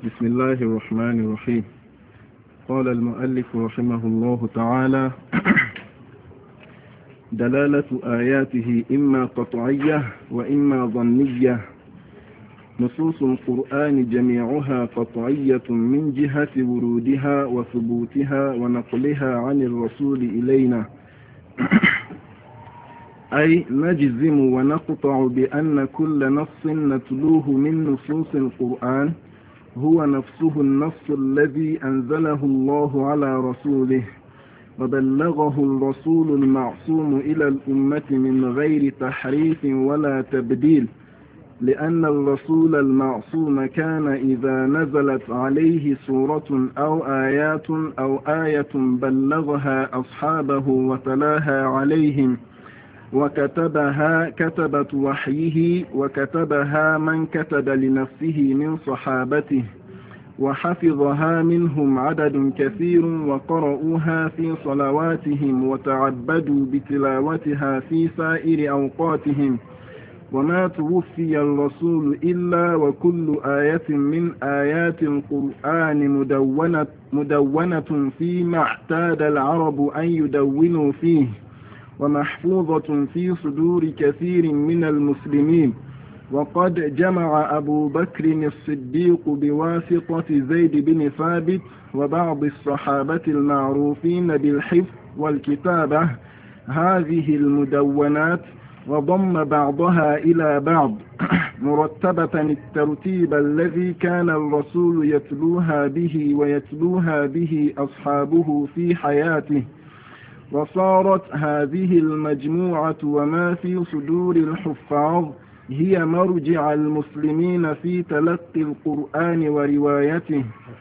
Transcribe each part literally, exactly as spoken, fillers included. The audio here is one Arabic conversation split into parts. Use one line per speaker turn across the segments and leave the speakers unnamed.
بسم الله الرحمن الرحيم. قال المؤلف رحمه الله تعالى: دلالة آياته إما قطعية وإما ظنية. نصوص القرآن جميعها قطعية من جهة ورودها وثبوتها ونقلها عن الرسول إلينا، أي نجزم ونقطع بأن كل نص نتلوه من نصوص القرآن هو نفسه النص الذي أنزله الله على رسوله وبلغه الرسول المعصوم إلى الأمة من غير تحريف ولا تبديل، لأن الرسول المعصوم كان إذا نزلت عليه سورة أو آيات أو آية بلغها أصحابه وتلاها عليهم وكتبها كتبت وحيه وكتبها من كتب لنفسه من صحابته وحفظها منهم عدد كثير وقرؤوها في صلواتهم وتعبدوا بتلاوتها في سائر أوقاتهم، وما توفي الرسول إلا وكل آية من آيات القرآن مدونة, مدونة فيما اعتاد العرب أن يدونوا فيه ومحفوظة في صدور كثير من المسلمين. وقد جمع أبو بكر الصديق بواسطة زيد بن ثابت وبعض الصحابة المعروفين بالحفظ والكتابة هذه المدونات وضم بعضها إلى بعض مرتبة الترتيب الذي كان الرسول يتلوها به ويتلوها به أصحابه في حياته، وصارت هذه المجموعة وما في صدور الحفاظ هي مرجع المسلمين في تلقي القرآن وروايته.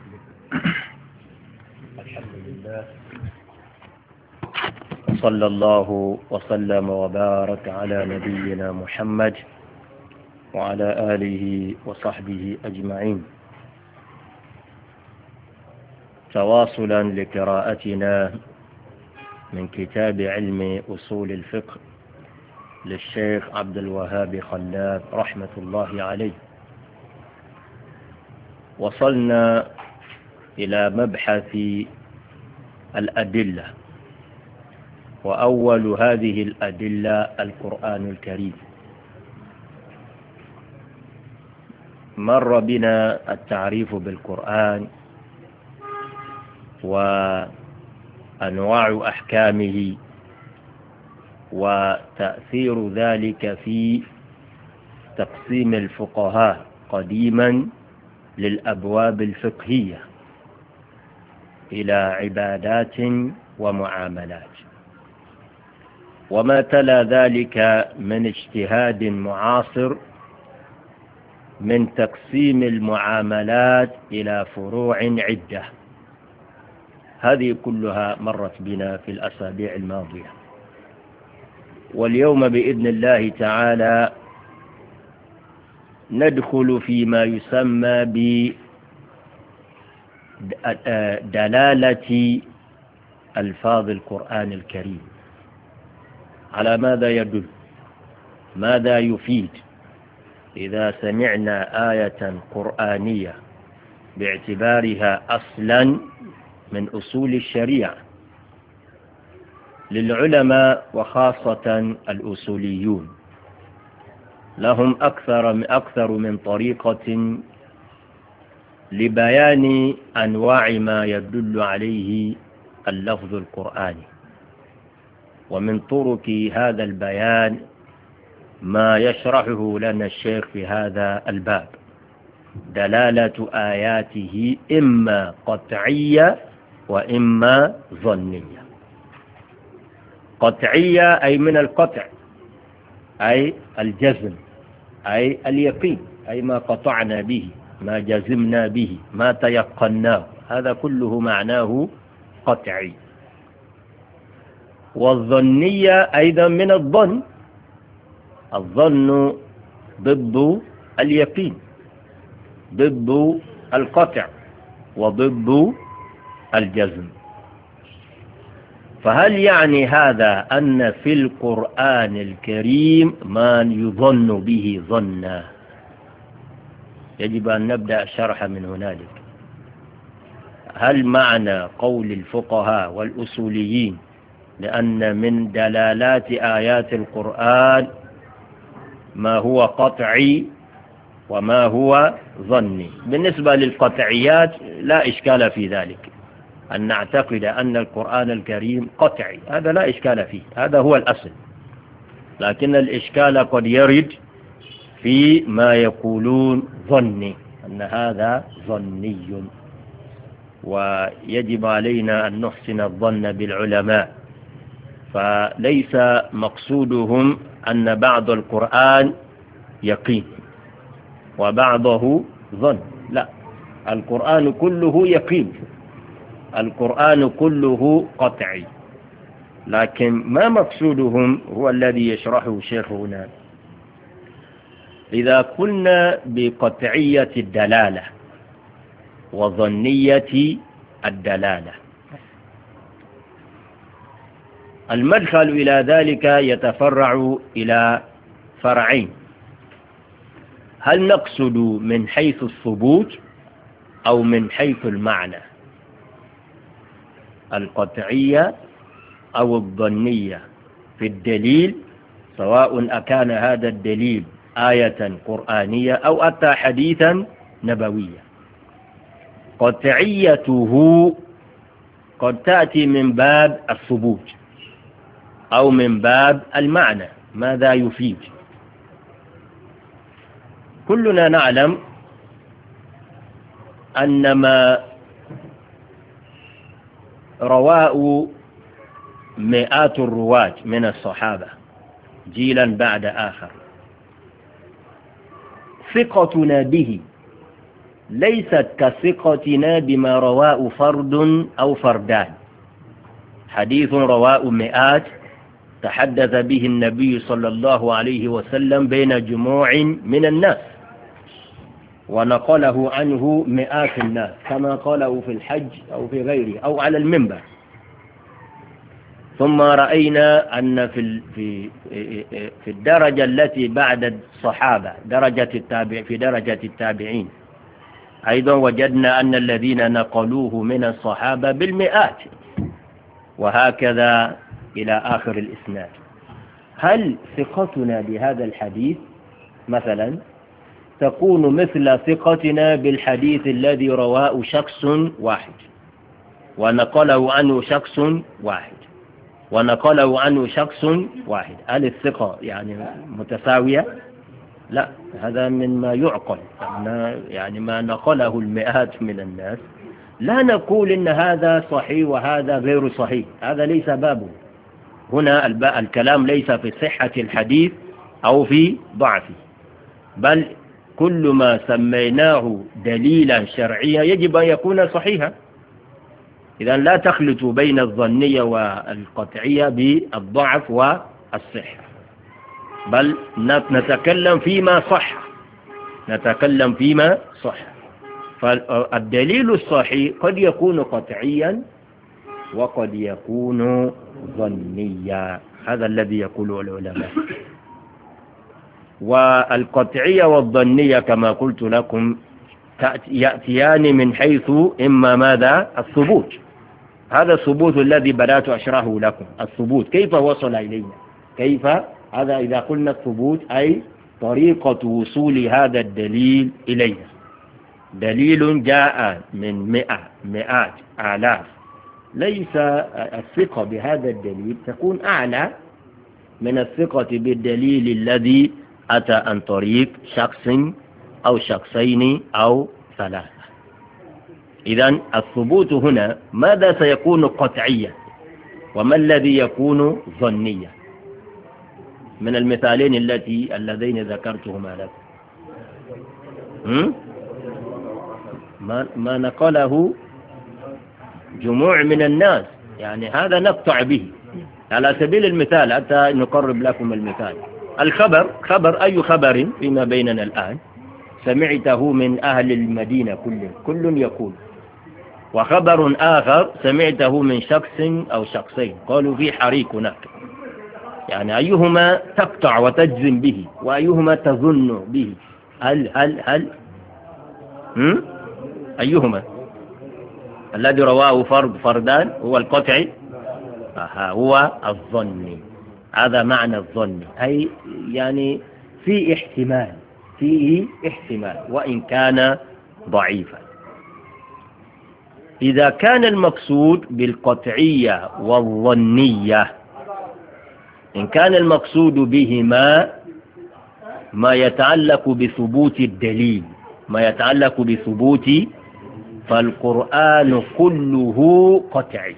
الحمد لله، صلى الله وسلم وبارك على نبينا محمد وعلى آله وصحبه أجمعين. تواصلا لقراءتنا من كتاب علم أصول الفقه للشيخ عبد الوهاب خلاب رحمة الله عليه، وصلنا إلى مبحث الأدلة، وأول هذه الأدلة القرآن الكريم. مر بنا التعريف بالقرآن وأنواع أحكامه وتأثير ذلك في تقسيم الفقهاء قديما للأبواب الفقهية إلى عبادات ومعاملات، وما تلا ذلك من اجتهاد معاصر من تقسيم المعاملات إلى فروع عدة. هذه كلها مرت بنا في الأسابيع الماضية، واليوم بإذن الله تعالى ندخل فيما يسمى بدلالة ألفاظ القرآن الكريم. على ماذا يدل؟ ماذا يفيد إذا سمعنا آية قرآنية باعتبارها أصلا من أصول الشريعة للعلماء وخاصة الأصوليون؟ لهم أكثر من أكثر من طريقة لبيان أنواع ما يدل عليه اللفظ القرآني، ومن طرق هذا البيان ما يشرحه لنا الشيخ في هذا الباب: دلالة آياته إما قطعية وإما ظنية. قطعية أي من القطع، أي الجزم، أي اليقين، أي ما قطعنا به، ما جزمنا به، ما تيقناه، هذا كله معناه قطعي. والظنية أيضا من الظن، الظن ضد اليقين، ضد القطع وضد الجزم. فهل يعني هذا أن في القرآن الكريم ما يظن به ظنا؟ يجب أن نبدأ الشرح من هنالك. هل معنى قول الفقهاء والأصوليين لأن من دلالات آيات القرآن ما هو قطعي وما هو ظني؟ بالنسبة للقطعيات لا إشكال في ذلك، أن نعتقد أن القرآن الكريم قطعي، هذا لا إشكال فيه، هذا هو الأصل. لكن الإشكال قد يرد في ما يقولون ظني، أن هذا ظني، ويجب علينا أن نحسن الظن بالعلماء، فليس مقصودهم أن بعض القرآن يقين وبعضه ظن، لا، القرآن كله يقين، القرآن كله قطعي، لكن ما مقصودهم هو الذي يشرحه الشيخ هنا. إذا قلنا بقطعية الدلالة وظنية الدلالة، المدخل إلى ذلك يتفرع إلى فرعين: هل نقصد من حيث الثبوت أو من حيث المعنى؟ القطعية أو الظنية في الدليل، سواء أكان هذا الدليل آية قرآنية أو أتى حديثا نبويا. قطعيته قد تأتي من باب الثبوت أو من باب المعنى، ماذا يفيد؟ كلنا نعلم أن ما رواه مئات الرواة من الصحابة جيلا بعد آخر، ثقتنا به ليست كثقتنا بما رواه فرد أو فردان. حديث رواه مئات تحدث به النبي صلى الله عليه وسلم بين جموع من الناس، ونقله عنه مئات الناس كما قاله في الحج أو في غيره أو على المنبر. ثم رأينا أن في في في الدرجة التي بعد الصحابة، درجة التابع في درجة التابعين، أيضا وجدنا أن الذين نقلوه من الصحابة بالمئات، وهكذا إلى آخر الإسناد. هل ثقتنا بهذا الحديث مثلا تكون مثل ثقتنا بالحديث الذي رواه شخص واحد ونقله عنه شخص واحد ونقله عنه شخص واحد؟ هل الثقة يعني متساوية؟ لا، هذا من ما يعقل، يعني ما نقله المئات من الناس لا نقول إن هذا صحيح وهذا غير صحيح، هذا ليس بابه هنا. الكلام ليس في صحة الحديث أو في ضعفه، بل كل ما سميناه دليلا شرعيا يجب أن يكون صحيحا. إذن لا تخلط بين الظنية والقطعية بالضعف والصحة، بل نتكلم فيما صح، نتكلم فيما صح. فالدليل الصحيح قد يكون قطعيا وقد يكون ظنيا، هذا الذي يقوله العلماء. والقطعية والظنية كما قلت لكم يأتيان من حيث إما ماذا؟ الثبوت. هذا الثبوت الذي بدأت أشرحه لكم، الثبوت كيف وصل إلينا، كيف هذا إذا قلنا الثبوت أي طريقة وصول هذا الدليل إلينا. دليل جاء من مئة مئات آلاف، ليس الثقة بهذا الدليل تكون أعلى من الثقة بالدليل الذي أتى عن طريق شخص أو شخصين أو ثلاثة. إذن الثبوت هنا ماذا سيكون قطعيا وما الذي يكون ظنيا؟ من المثالين التي اللذين ذكرتهما لكم، ما, ما نقله جموع من الناس، يعني هذا نقطع به. على سبيل المثال حتى نقرب لكم المثال، الخبر، خبر أي خبر فيما بيننا الآن سمعته من أهل المدينة كل كل يقول، وخبر آخر سمعته من شخص أو شخصين قالوا في حريق هناك، يعني أيهما تقطع وتجزم به وأيهما تظن به؟ هل هل هل هم؟ أيهما الذي رواه فرد فردان هو القطعي؟ آه هو الظني. هذا معنى الظني، أي يعني في احتمال، فيه احتمال وإن كان ضعيفا. إذا كان المقصود بالقطعية والظنية، إن كان المقصود بهما ما يتعلق بثبوت الدليل، ما يتعلق بثبوت، فالقرآن كله قطعي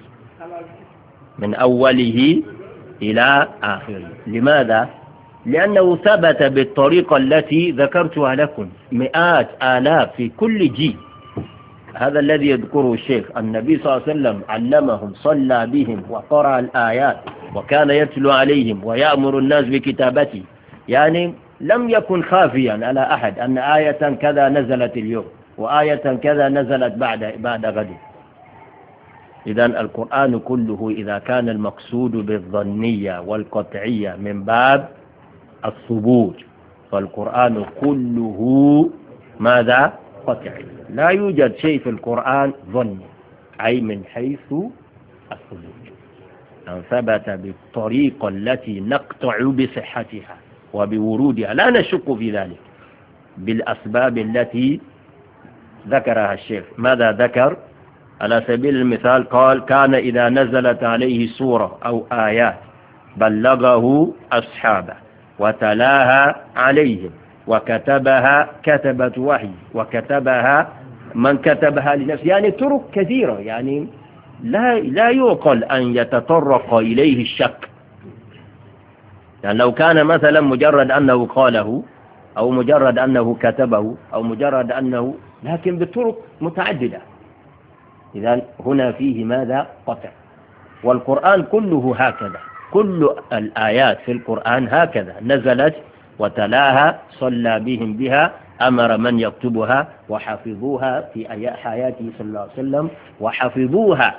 من أوله إلى آخره. لماذا؟ لأنه ثبت بالطريقة التي ذكرتها لكم، مئات آلاف في كل جيل. هذا الذي يذكره الشيخ، النبي صلى الله عليه وسلم علمهم، صلى بهم وقرأ الآيات وكان يتلو عليهم ويأمر الناس بكتابته، يعني لم يكن خافيا على أحد أن آية كذا نزلت اليوم وآية كذا نزلت بعد بعد غد. إذن القرآن كله إذا كان المقصود بالظنية والقطعية من باب الثبوت، فالقرآن كله ماذا؟ قطعي. لا يوجد شيء في القرآن ظني، أي من حيث الثبوت، أن ثبت بالطريقة التي نقطع بصحتها وبورودها، لا نشك في ذلك، بالأسباب التي ذكرها الشيخ. ماذا ذكر؟ على سبيل المثال قال: كان إذا نزلت عليه سورة أو آيات بلغه أصحابه وتلاها عليهم وكتبها كتبة وحي وكتبها من كتبها لنفسه، يعني طرق كثيرة، يعني لا لا يعقل أن يتطرق إليه الشك. يعني لو كان مثلا مجرد أنه قاله أو مجرد أنه كتبه أو مجرد أنه، لكن بطرق متعددة، إذن هنا فيه ماذا؟ قطع. والقرآن كله هكذا، كل الآيات في القرآن هكذا نزلت وتلاها، صلى بهم بها، أمر من يكتبها وحفظوها في حياته صلى الله عليه وسلم، وحفظوها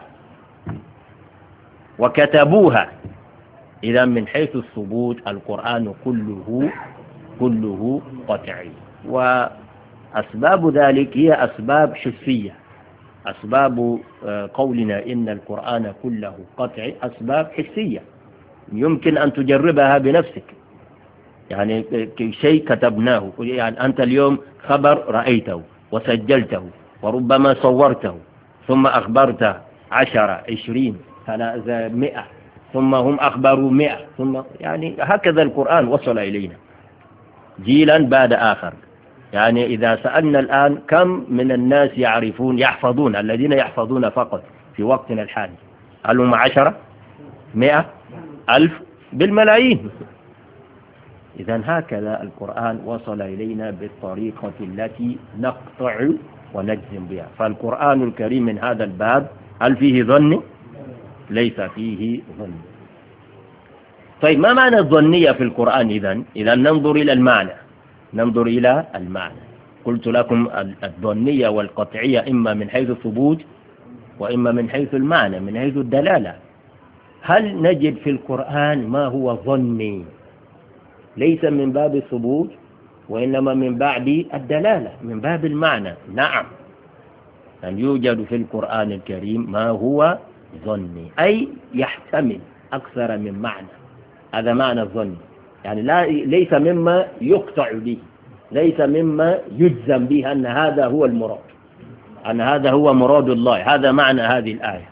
وكتبوها. إذا من حيث الثبوت القرآن كله كله قطعي. وأسباب ذلك هي أسباب حسية. أسباب قولنا إن القرآن كله قطعي أسباب حسية، يمكن أن تجربها بنفسك. يعني شيء كتبناه، يعني أنت اليوم خبر رأيته وسجلته وربما صورته، ثم أخبرت عشرة عشرين مئة، ثم هم أخبروا مئة، ثم يعني هكذا القرآن وصل إلينا جيلا بعد آخر. يعني إذا سألنا الآن كم من الناس يعرفون يحفظون، الذين يحفظون فقط في وقتنا الحالي، هل هم عشرة مئة ألف؟ بالملايين. إذن هكذا القرآن وصل إلينا بالطريقة التي نقطع ونجزم بها. فالقرآن الكريم من هذا الباب هل فيه ظن؟ ليس فيه ظن. طيب ما معنى الظنية في القرآن إذن؟ إذن ننظر إلى المعنى، ننظر إلى المعنى. قلت لكم الظنية والقطعية إما من حيث الثبوت وإما من حيث المعنى، من حيث الدلالة. هل نجد في القرآن ما هو ظني ليس من باب الثبوت وإنما من باب الدلالة، من باب المعنى؟ نعم، أن يوجد في القرآن الكريم ما هو ظني، أي يحتمل أكثر من معنى. هذا معنى الظن، يعني لا ليس مما يقطع به، ليس مما يجزم به أن هذا هو المراد، أن هذا هو مراد الله. هذا معنى هذه الآية.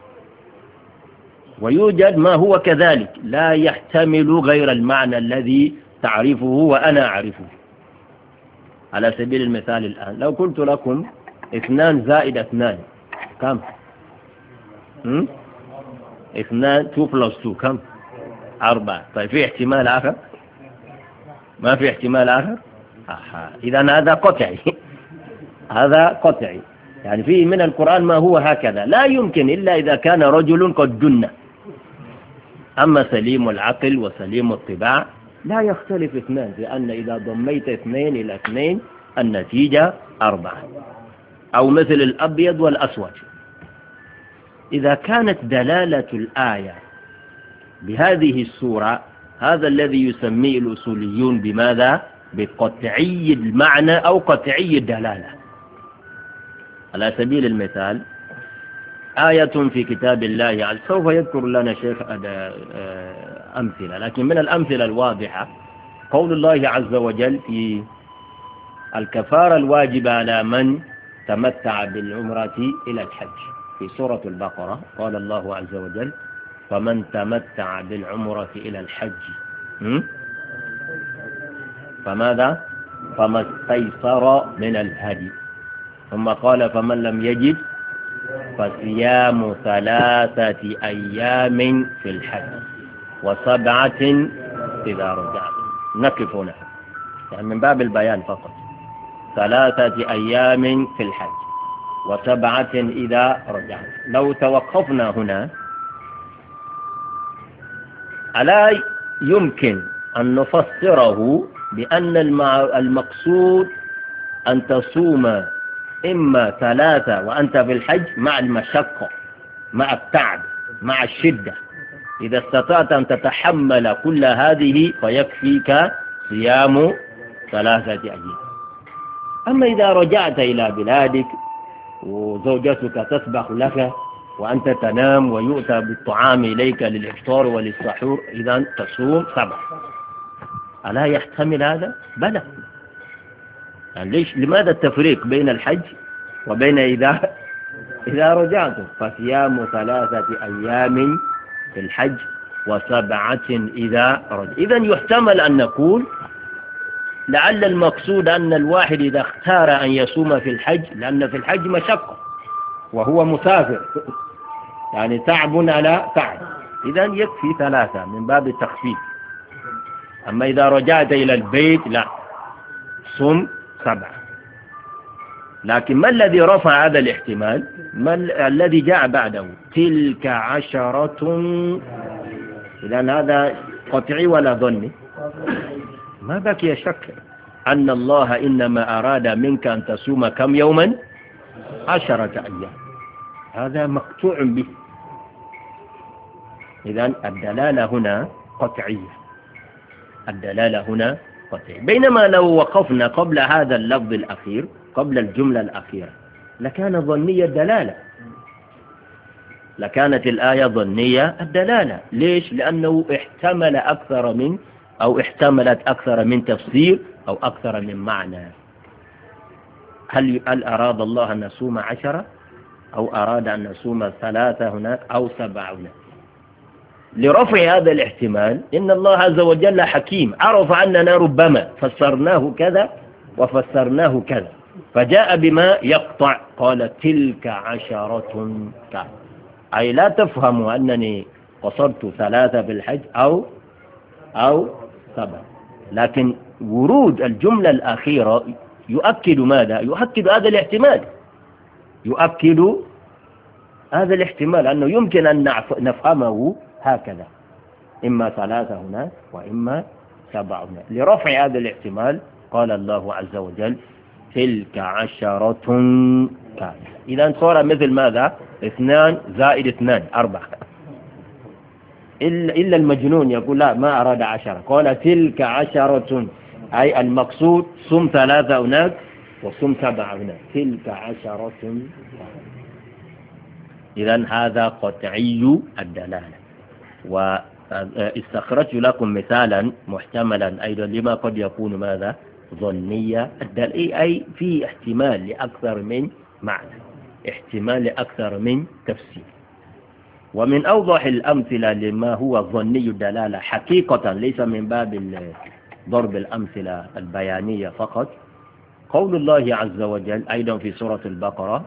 ويوجد ما هو كذلك لا يحتمل غير المعنى الذي تعرفه وأنا أعرفه. على سبيل المثال الآن لو قلت لكم اثنان زائد اثنان كم؟ هم؟ اثنان تو بلس تو كم؟ أربعة. طيب في احتمال آخر؟ ما في احتمال آخر؟ إذن هذا قطعي. هذا قطعي، يعني فيه من القرآن ما هو هكذا، لا يمكن إلا إذا كان رجل قد جن. أما سليم العقل وسليم الطباع لا يختلف اثنان، لأن إذا ضميت اثنين إلى اثنين النتيجة أربعة، أو مثل الأبيض والأسود. إذا كانت دلالة الآية بهذه الصورة، هذا الذي يسميه الأصوليون بماذا؟ بقطعي المعنى أو قطعي الدلالة. على سبيل المثال آية في كتاب الله، سوف يذكر لنا شيخ أمثلة، لكن من الأمثلة الواضحة قول الله عز وجل في الكفارة الواجبة على من تمتع بالعمرة إلى الحج في سورة البقرة. قال الله عز وجل: فمن تمتع بالعمرة إلى الحج فماذا؟ فما استيسر من الهدي. ثم قال: فمن لم يجد فصيام ثلاثة أيام في الحج وسبعة إذا رجعت. نقف هنا يعني من باب البيان فقط. ثلاثة أيام في الحج وسبعة إذا رجعت. لو توقفنا هنا، ألا يمكن أن نفسره بأن المقصود أن تصوم إما ثلاثة وأنت في الحج مع المشقة، مع التعب، مع الشدة؟ إذا استطعت أن تتحمل كل هذه فيكفيك صيام ثلاثة أيام. أما إذا رجعت إلى بلادك وزوجتك تسبح لك وأنت تنام ويؤتى بالطعام إليك للإفطار وللسحور، إذا تصوم سبع. ألا يحتمل هذا؟ بلى. يعني ليش؟ لماذا التفريق بين الحج وبين إذا إذا رجعت؟ فصيام ثلاثة أيام في الحج وسبعة إذا رجع. إذن يحتمل أن نقول لعل المقصود أن الواحد إذا اختار أن يصوم في الحج، لأن في الحج مشقة وهو مسافر، يعني تعب على تعب، إذن يكفي ثلاثة من باب التخفيف. أما إذا رجعت إلى البيت لا، صم سبعة. لكن ما الذي رفع هذا الاحتمال؟ ما الذي جاء بعده؟ تلك عشرة. إذن هذا قطعي ولا ظني؟ ما بقي شك أن الله إنما أراد منك أن تصوم كم يوما؟ عشرة أيام. هذا مقطوع به. إذن الدلالة هنا قطعية، الدلالة هنا قطعية. بينما لو وقفنا قبل هذا اللفظ الأخير، قبل الجملة الأخيرة، لكان ظنية الدلالة، لكانت الآية ظنية الدلالة. ليش؟ لأنه احتمل أكثر من أو احتملت أكثر من تفسير أو أكثر من معنى. هل هل أراد الله أن نصوم عشرة، أو أراد أن نصوم ثلاثة هناك، أو سبعة هناك؟ لرفع هذا الاحتمال إن الله عز وجل حكيم، عرف أننا ربما فسرناه كذا وفسرناه كذا، فجاء بما يقطع. قال تلك عشرة كذا، أي لا تفهم أنني قصرت ثلاثة في الحج أو أو سبعة. لكن ورود الجملة الأخيرة يؤكد ماذا؟ يؤكد هذا الاحتمال، يؤكد هذا الاحتمال أنه يمكن أن نفهمه هكذا، إما ثلاثة هناك وإما سبعة هناك. لرفع هذا الاحتمال قال الله عز وجل تلك عشرة كاملة. إذا صار مثل ماذا؟ اثنان زائد اثنان أربعة. إلا المجنون يقول لا، ما أراد عشرة، قال تلك عشرة، أي المقصود صم ثلاثة هناك وصم سبعة هناك، تلك عشرة. إذن هذا قطعي الدلالة. واستخرجت لكم مثالا محتملا أيضا لما قد يكون ماذا؟ ظنية الدلالة، أي في احتمال لأكثر من معنى، احتمال لأكثر من تفسير. ومن أوضح الأمثلة لما هو ظني الدلالة حقيقة، ليس من باب ضرب الأمثلة البيانية فقط، قول الله عز وجل أيضا في سورة البقرة: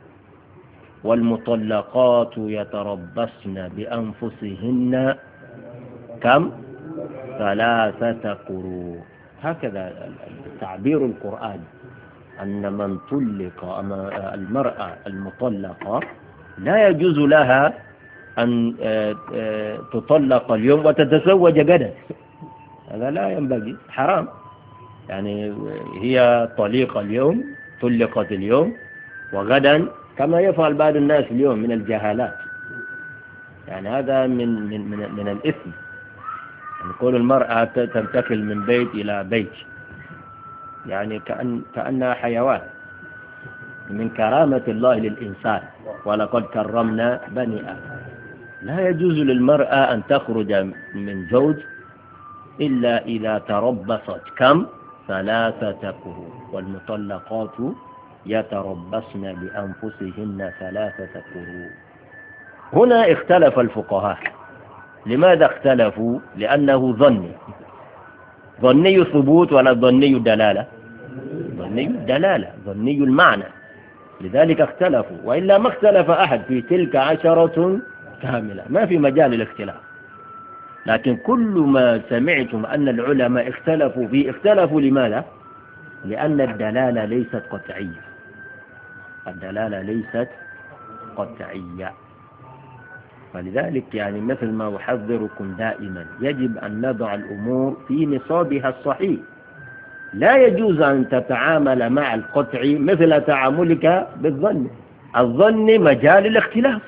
والمطلقات يتربصن بأنفسهن كم؟ ثلاثة قروء. هكذا تعبير القرآن، أن من طلق المرأة المطلقة لا يجوز لها أن تطلق اليوم وتتزوج غدا، هذا لا ينبغي، حرام. يعني هي طليقة اليوم، طلقت اليوم، وغدا كما يفعل بعض الناس اليوم من الجهالات، يعني هذا من من من, من الإثم. يعني كل المرأة تنتقل من بيت إلى بيت، يعني كأن كأنها حيوان. من كرامة الله للإنسان ولقد كرمنا بني آدم. لا يجوز للمرأة أن تخرج من زوج إلا إذا تربصت كم؟ ثلاثة قروء، والمطلقات يتربصن بأنفسهن ثلاثة قروء. هنا اختلف الفقهاء. لماذا اختلفوا؟ لأنه ظني. ظني ثبوت ولا ظني دلالة؟ ظني دلالة، ظني المعنى، لذلك اختلفوا، وإلا ما اختلف أحد في تلك عشرة كاملة، ما في مجال الاختلاف. لكن كل ما سمعتم أن العلماء اختلفوا فيه اختلفوا لماذا؟ لأن الدلالة ليست قطعية. الدلالة ليست قطعية. فلذلك يعني مثل ما أحذركم دائما يجب أن نضع الأمور في نصابها الصحيح. لا يجوز أن تتعامل مع القطع مثل تعاملك بالظن. الظن مجال الاختلاف.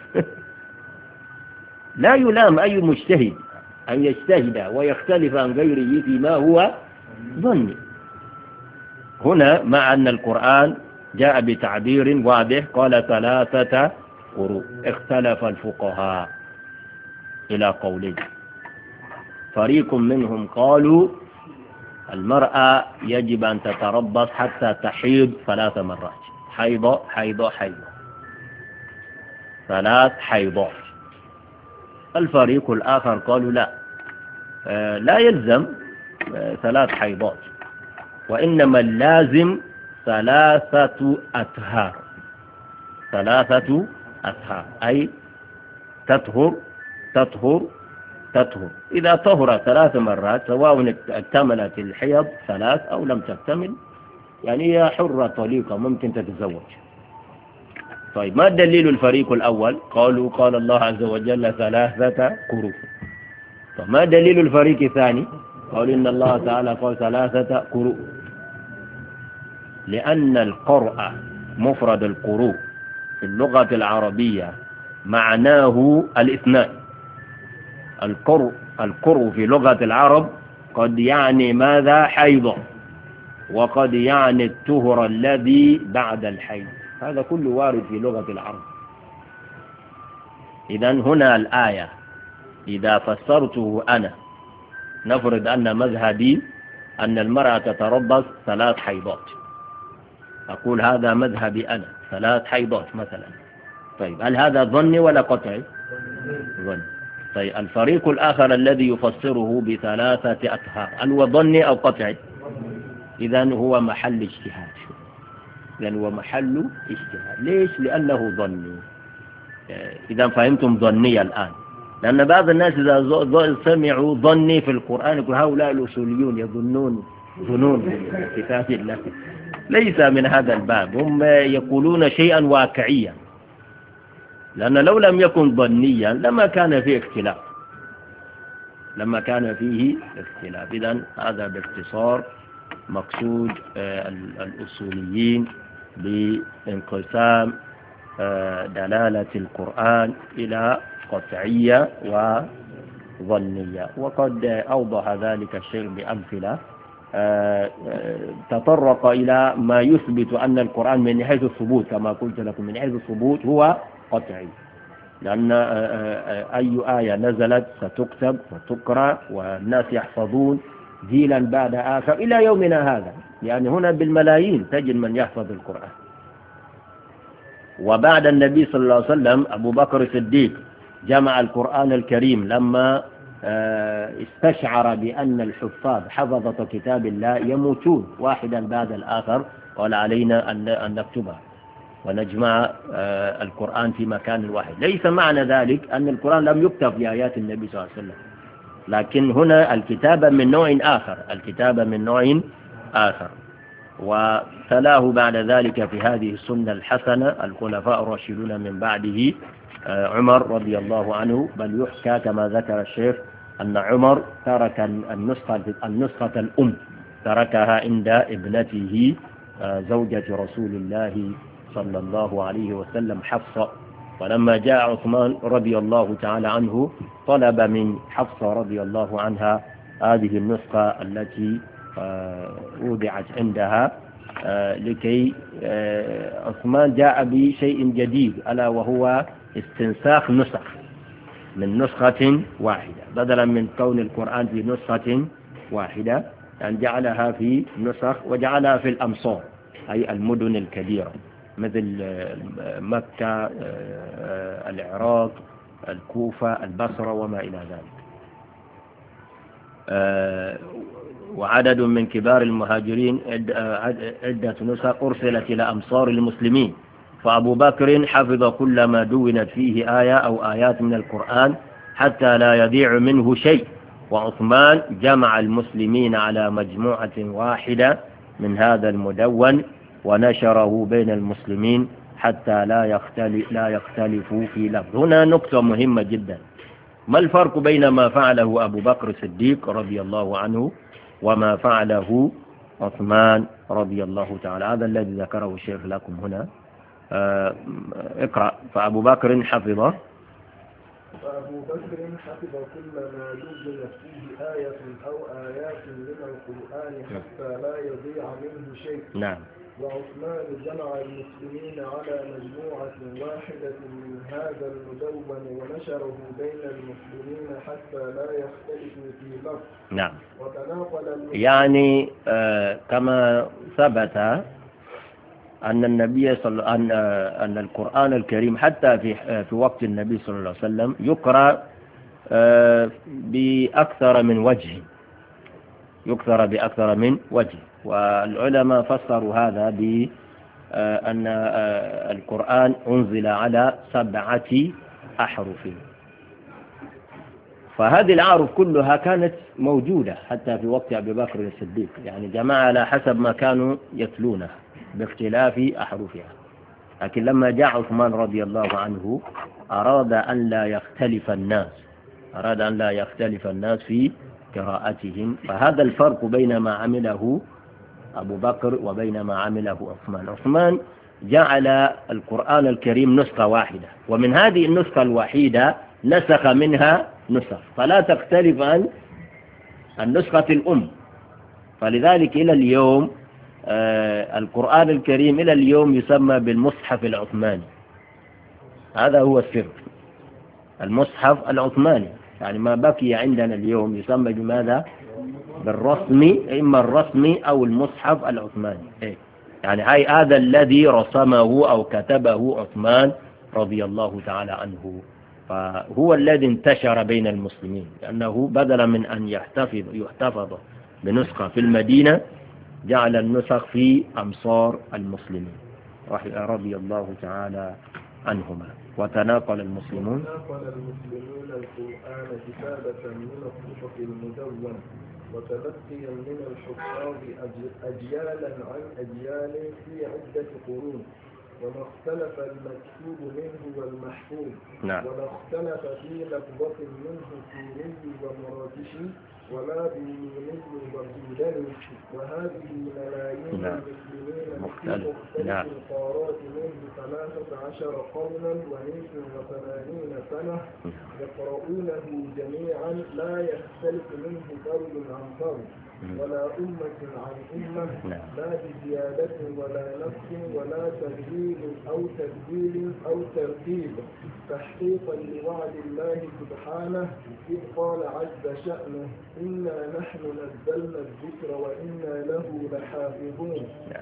لا يلام أي مجتهد أن يجتهد ويختلف عن غيره فيما هو ظني. هنا مع أن القرآن جاء بتعبير واضح قال ثلاثة قروء، اختلف الفقهاء إلى قولين. فريق منهم قالوا المرأة يجب أن تتربص حتى تحيض ثلاث مرات، حيضة حيضة حيضة، ثلاث حيضات. الفريق الآخر قالوا لا، آه لا يلزم آه ثلاث حيضات، وإنما اللازم ثلاثة أطهار. ثلاثة أطهار أي تطهر تطهر تطهر. إذا طهر ثلاث مرات سواء اكتملت الحيض ثلاث أو لم تكتمل، يعني هي حرة طليقة ممكن تتزوج. طيب ما دليل الفريق الأول؟ قالوا قال الله عز وجل ثلاثة قروء. طيب ما دليل الفريق الثاني؟ قالوا إن الله تعالى قال ثلاثة قروء. لأن القرء مفرد القروء في اللغة العربية معناه الاثنان. القرء القرء في لغة العرب قد يعني ماذا؟ حيض، وقد يعني الطهر الذي بعد الحيض. هذا كله وارد في لغة العرب. إذن هنا الآية إذا فسرته أنا، نفرض أن مذهبي أن المرأة تتربص ثلاث حيضات، أقول هذا مذهبي أنا ثلاث حيضات مثلا. طيب هل هذا ظني ولا قطعي؟ ظني. طيب الفريق الآخر الذي يفسره بثلاثة أطهار هل هو ظني أو قطعي؟ إذن هو محل اجتهاد. إذن هو محل اجتهاد. ليش؟ لأنه ظني. إذا فهمتم ظني الآن، لأن بعض الناس إذا سمعوا ظني في القرآن يقول هؤلاء الأصوليون يظنون ظنون في كتاب الله. ليس من هذا الباب، هم يقولون شيئا واقعيا، لأن لو لم يكن ظنيا لما كان فيه اختلاف لما كان فيه اختلاف. إذن هذا باختصار مقصود الأصوليين بانقسام دلالة القرآن إلى قطعية وظنية، وقد أوضح ذلك الشيخ بأمثلة تطرق إلى ما يثبت أن القرآن من حيث الثبوت كما قلت لكم من حيث الثبوت هو قطعي، لأن أي آية نزلت ستكتب وتقرأ والناس يحفظون جيلا بعد آخر إلى يومنا هذا. يعني هنا بالملايين تجد من يحفظ القرآن. وبعد النبي صلى الله عليه وسلم أبو بكر الصديق جمع القرآن الكريم لما استشعر بأن الحفاظ حفظة كتاب الله يموتون واحدا بعد الآخر، قال علينا أن نكتبها ونجمع القرآن في مكان واحد. ليس معنى ذلك أن القرآن لم يكتب في آيات النبي صلى الله عليه وسلم، لكن هنا الكتابة من نوع آخر الكتابة من نوع آخر وتلاه بعد ذلك في هذه السنة الحسنة الخلفاء الراشدون من بعده عمر رضي الله عنه. بل يحكى كما ذكر الشيخ أن عمر ترك النسخة النسخة الأم تركها عند ابنته زوجة رسول الله صلى الله عليه وسلم حفصة. ولما جاء عثمان رضي الله تعالى عنه طلب من حفصة رضي الله عنها هذه النسخة التي وضعت عندها لكي عثمان جاء بشيء جديد ألا وهو استنساخ نسخ من نسخة واحدة، بدلا من كون القرآن في نسخة واحدة يعني جعلها في نسخ وجعلها في الأمصار أي المدن الكبيرة مثل مكة، العراق، الكوفة، البصرة وما إلى ذلك. وعدد من كبار المهاجرين عدة نسخ أرسلت إلى أمصار المسلمين، فأبو بكر حفظ كل ما دونت فيه آية أو آيات من القرآن حتى لا يضيع منه شيء، وعثمان جمع المسلمين على مجموعة واحدة من هذا المدون ونشره بين المسلمين حتى لا يختلف لا يختلفوا في لفظ. هنا نقطة مهمة جدا، ما الفرق بين ما فعله أبو بكر الصديق رضي الله عنه وما فعله عثمان رضي الله تعالى؟ هذا الذي ذكره الشيخ لكم هنا. آه اقرأ. فأبو بكر حفظ
فأبو بكر حفظ كل ما نزلت فيه آية أو آيات من القرآن حتى لا يضيع منه شيء.
نعم.
وعثمان جمع المسلمين على مجموعة واحدة من هذا المدون ونشره بين المسلمين حتى لا يختلفوا في لفظ.
نعم.
وتناقل
يعني آه كما ثبت أن النبي صلى أن أن القرآن الكريم حتى في في وقت النبي صلى الله عليه وسلم يقرأ بأكثر من وجه، يكثر بأكثر من وجه، والعلماء فسروا هذا بأن القرآن أنزل على سبعة أحرف، فهذه الأعراف كلها كانت موجودة حتى في وقت أبي بكر الصديق، يعني جماعة على حسب ما كانوا يتلونها باختلاف أحرفها. لكن لما جاء عثمان رضي الله عنه أراد أن لا يختلف الناس أراد أن لا يختلف الناس في قراءتهم، فهذا الفرق بين ما عمله أبو بكر وبين ما عمله عثمان. عثمان جعل القرآن الكريم نسخة واحدة، ومن هذه النسخة الوحيدة نسخ منها نسخ فلا تختلف عن النسخة الأم. فلذلك إلى اليوم آه القرآن الكريم إلى اليوم يسمى بالمصحف العثماني، هذا هو السر، المصحف العثماني، يعني ما بقي عندنا اليوم يسمى بماذا؟ بالرسمي، إما الرسمي أو المصحف العثماني. إيه؟ يعني هاي هذا الذي رسمه أو كتبه عثمان رضي الله تعالى عنه، فهو الذي انتشر بين المسلمين، لأنه بدلا من أن يحتفظ يحتفظ بنسخة في المدينة جعل النسخ في أمصار المسلمين رضي الله تعالى عنهما. وتناقل المسلمون
وتناقل المسلمون القرآن كتابة من الصحف المدون وتلقيا من الحفاظ أجيالا عن أجيال في عدة قرون، وما اختلف المكتوب منه والمحفوظ.
نعم.
ولا اختلف في لفظة منه سوري ومراكشي ولا بيوني وسوداني، وهذه ملايين
نعم.
المسلمين
مختلف.
في مختلف
نعم.
القارات منه ثلاثة عشر قرنا ومئة وثمانين سنة يقرؤونه جميعا لا يختلف منه قول عن قول ولا أمة عن أمة، لا بزيادة ولا نقص ولا تغيير أو تبديل أو ترتيب، تحقيقا لوعد الله سبحانه إذ قال عز شأنه إنا نحن نزلنا الذكر وإنا له لحافظون.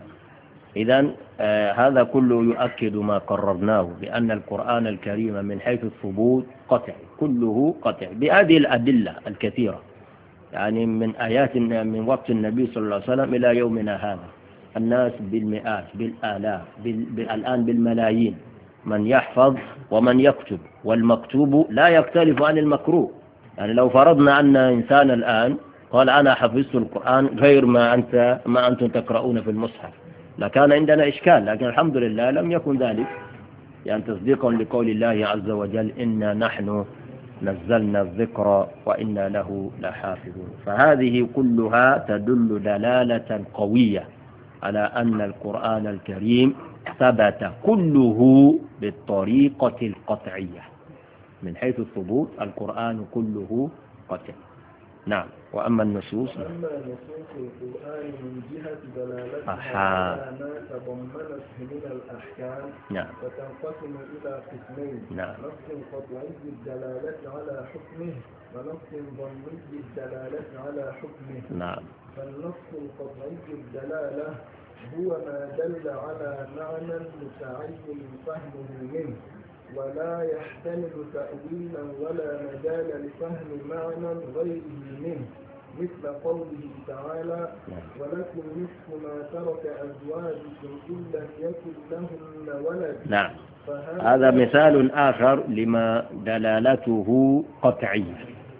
إذن آه هذا كله يؤكد ما قررناه بأن القرآن الكريم من حيث الثبوت قطع، كله قطع بهذه الأدلة الكثيرة، يعني من آيات من وقت النبي صلى الله عليه وسلم إلى يومنا هذا الناس بالمئات بالآلاف بال... الآن بالملايين من يحفظ ومن يكتب، والمكتوب لا يختلف عن المقروء. يعني لو فرضنا أن إنسان الآن قال أنا حفظت القرآن غير ما أنت ما أنتم تقرؤون في المصحف لكان عندنا إشكال، لكن الحمد لله لم يكن ذلك، يعني تصديقا لقول الله عز وجل إنا نحن نزلنا الذكر وإنا له لحافظون. فهذه كلها تدل دلالة قوية على أن القرآن الكريم ثبت كله بالطريقة القطعية، من حيث الثبوت القرآن كله قطع. نعم. وأما النصوص
وأما نصوص القرآن من جهة دلالتها
أحا.
على ما تضمنته من الأحكام
نعم.
فتنقسم إلى قسمين:
نعم.
نص قطعي الدلالة على حكمه ونص ظني الدلالة على حكمه.
نعم.
فالنص القطعي الدلالة هو ما دل على معنى متعين فهمه منه ولا يحتمل تأويلا ولا مجال لفهم معنى غيره منه، مثل قوله تعالى: ولكم نصف ما ترك أزواجكم إن لم يكن لهن ولد.
نعم. هذا مثال آخر لما دلالته قطعية.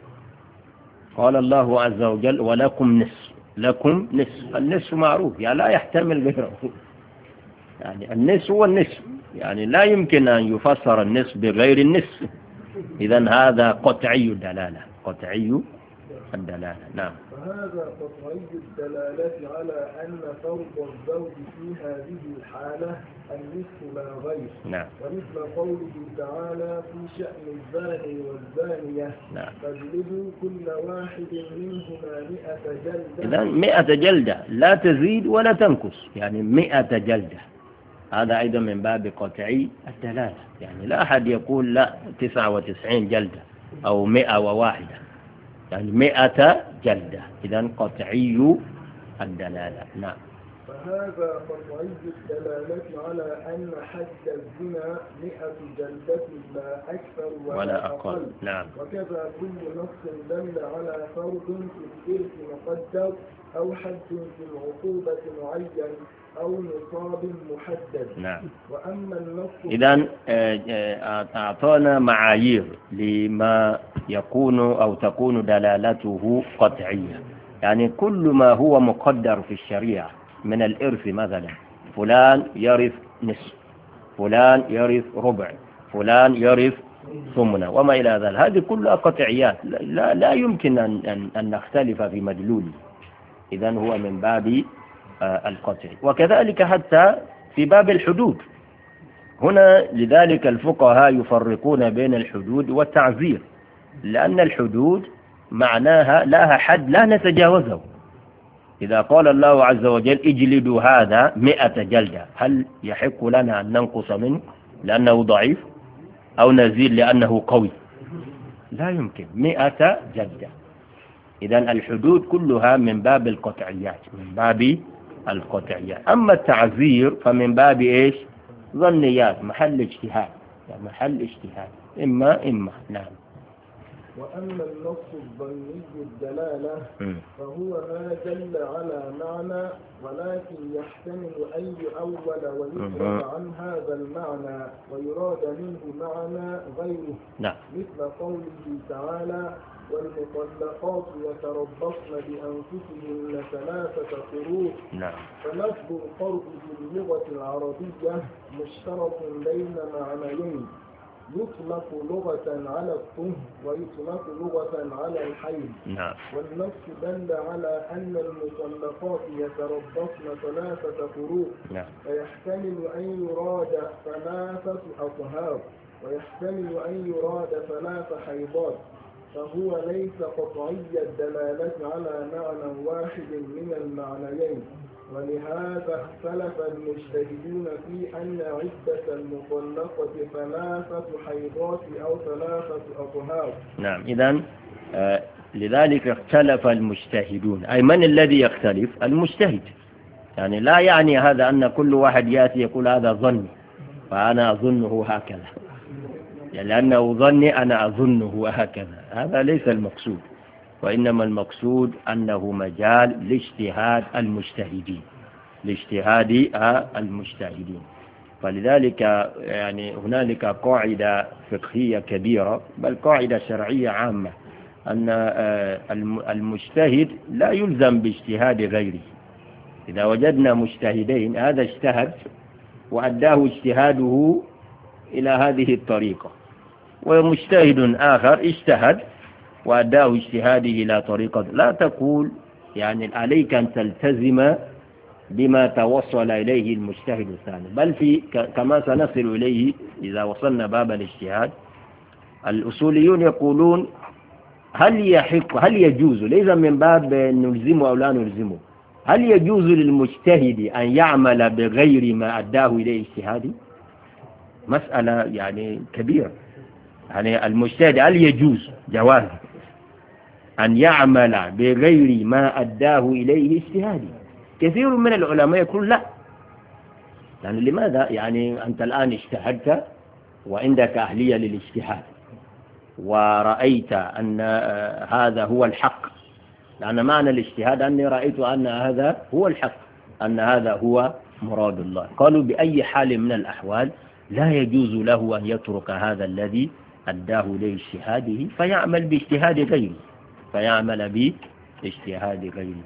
قال الله عز وجل: ولكم نصف. لكم نصف، النصف معروف يعني لا يحتمل غيره، يعني النصف هو النصف، يعني لا يمكن أن يفسر النصف بغير النصف. إذن هذا قطعي الدلالة، قطعي الدلالة. نعم.
فهذا قطعي الدلالة على أن فرض الزوج في هذه الحالة النصف لا غير.
نعم.
ومثل قوله تعالى في شأن الزاني والزانية:
نعم.
فاجلدوا كل واحد منهما مئة جلدة.
إذن مئة جلدة لا تزيد ولا تنقص، يعني مئة جلدة. هذا أيضا من باب قطعي الدلالة، يعني لا أحد يقول لا تسعة وتسعين جلدة أو مئة وواحدة، يعني مئة جلدة. إذن قطعي الدلالة. نعم.
فهذا قطعي الدلالة على أن حد الزنا مئة جلدة لا أكثر ولا,
ولا أقل.
أقل.
نعم.
وكذا كل نص دل على فرض في الإرث مقدر أو حد في العقوبة معين أو نصاب محدد.
نعم.
وأما النص
إذن أعطانا معايير لما يكون أو تكون دلالته قطعية، يعني كل ما هو مقدر في الشريعة من الإرث، مثلا فلان يرث نصف، فلان يرث ربع، فلان يرث ثمنة وما إلى ذلك، هذه كلها قطعيات لا, لا يمكن أن, أن, أن نختلف في مدلوله. إذن هو من باب القطع. وكذلك حتى في باب الحدود، هنا لذلك الفقهاء يفرقون بين الحدود والتعزير، لأن الحدود معناها لها حد لا نتجاوزه. إذا قال الله عز وجل: اجلدوا هذا مئة جلدة، هل يحق لنا أن ننقص منه لأنه ضعيف أو نزيد لأنه قوي؟ لا يمكن، مئة جلدة. إذن الحدود كلها من باب القطعيات، من باب القطعيات. أما التعزير فمن باب إيش؟ ظنيات، محل اجتهاد، يعني محل اجتهاد، إما إما. نعم.
وأما النص الظني الدلالة فهو ما دل على معنى ولكن يحتمل أن يؤول ويفرد عن هذا المعنى ويراد منه معنى غيره.
نعم.
مثل قوله تعالى: والمطلقات يتربصن بأنفسهن ثلاثة قروء.
نعم.
فلفظ القرء في اللغة العربية مشترك بين معنيين، يطلق لغة على الطهر ويطلق لغة على الحيض.
نعم.
والنص دل على أن المطلقات يتربصن ثلاثة قروء.
نعم.
فيحتمل أن يراد ثلاثة أطهار ويحتمل أن يراد ثلاث حيضات، فهو ليس قطعي الدلالة على معنى واحد من المعنيين. ولهذا اختلف المجتهدون في أن عدة المطلقة ثلاثة حيضات أو ثلاثة أطهار.
نعم. إذن آه لذلك اختلف المجتهدون. أي من الذي يختلف؟ المجتهد. يعني لا يعني هذا أن كل واحد يأتي يقول هذا ظني فأنا أظنه هكذا، يعني لأنه ظني أنا أظنه هكذا، هذا ليس المقصود. وإنما المقصود أنه مجال لاجتهاد المجتهدين، لاجتهاد المجتهدين. فلذلك يعني هنالك قاعدة فقهية كبيرة، بل قاعدة شرعية عامة، أن المجتهد لا يلزم باجتهاد غيره. إذا وجدنا مجتهدين، هذا اجتهد وأداه اجتهاده إلى هذه الطريقة، ومجتهد آخر اجتهد وأداه اجتهاده إلى طريقة، لا تقول يعني عليك أن تلتزم بما توصل إليه المجتهد الثاني، بل في كما سنصل إليه إذا وصلنا باب الاجتهاد. الأصوليون يقولون هل يحق هل يجوز، ليس من باب نلزمه أو لا نلزمه، هل يجوز للمجتهد أن يعمل بغير ما أداه إليه اجتهادي؟ مسألة يعني كبيرة. يعني المجتهد هل يجوز جواز أن يعمل بغير ما أداه إليه اجتهادي؟ كثير من العلماء يقول لا. يعني لماذا؟ يعني أنت الآن اجتهدت وعندك أهلية للاجتهاد ورأيت أن هذا هو الحق، لأن معنى الاجتهاد أني رأيت أن هذا هو الحق، أن هذا هو مراد الله. قالوا بأي حال من الأحوال لا يجوز له أن يترك هذا الذي أداه إليه اجتهاده فيعمل باجتهاد غيره فيعمل باجتهاد غيره.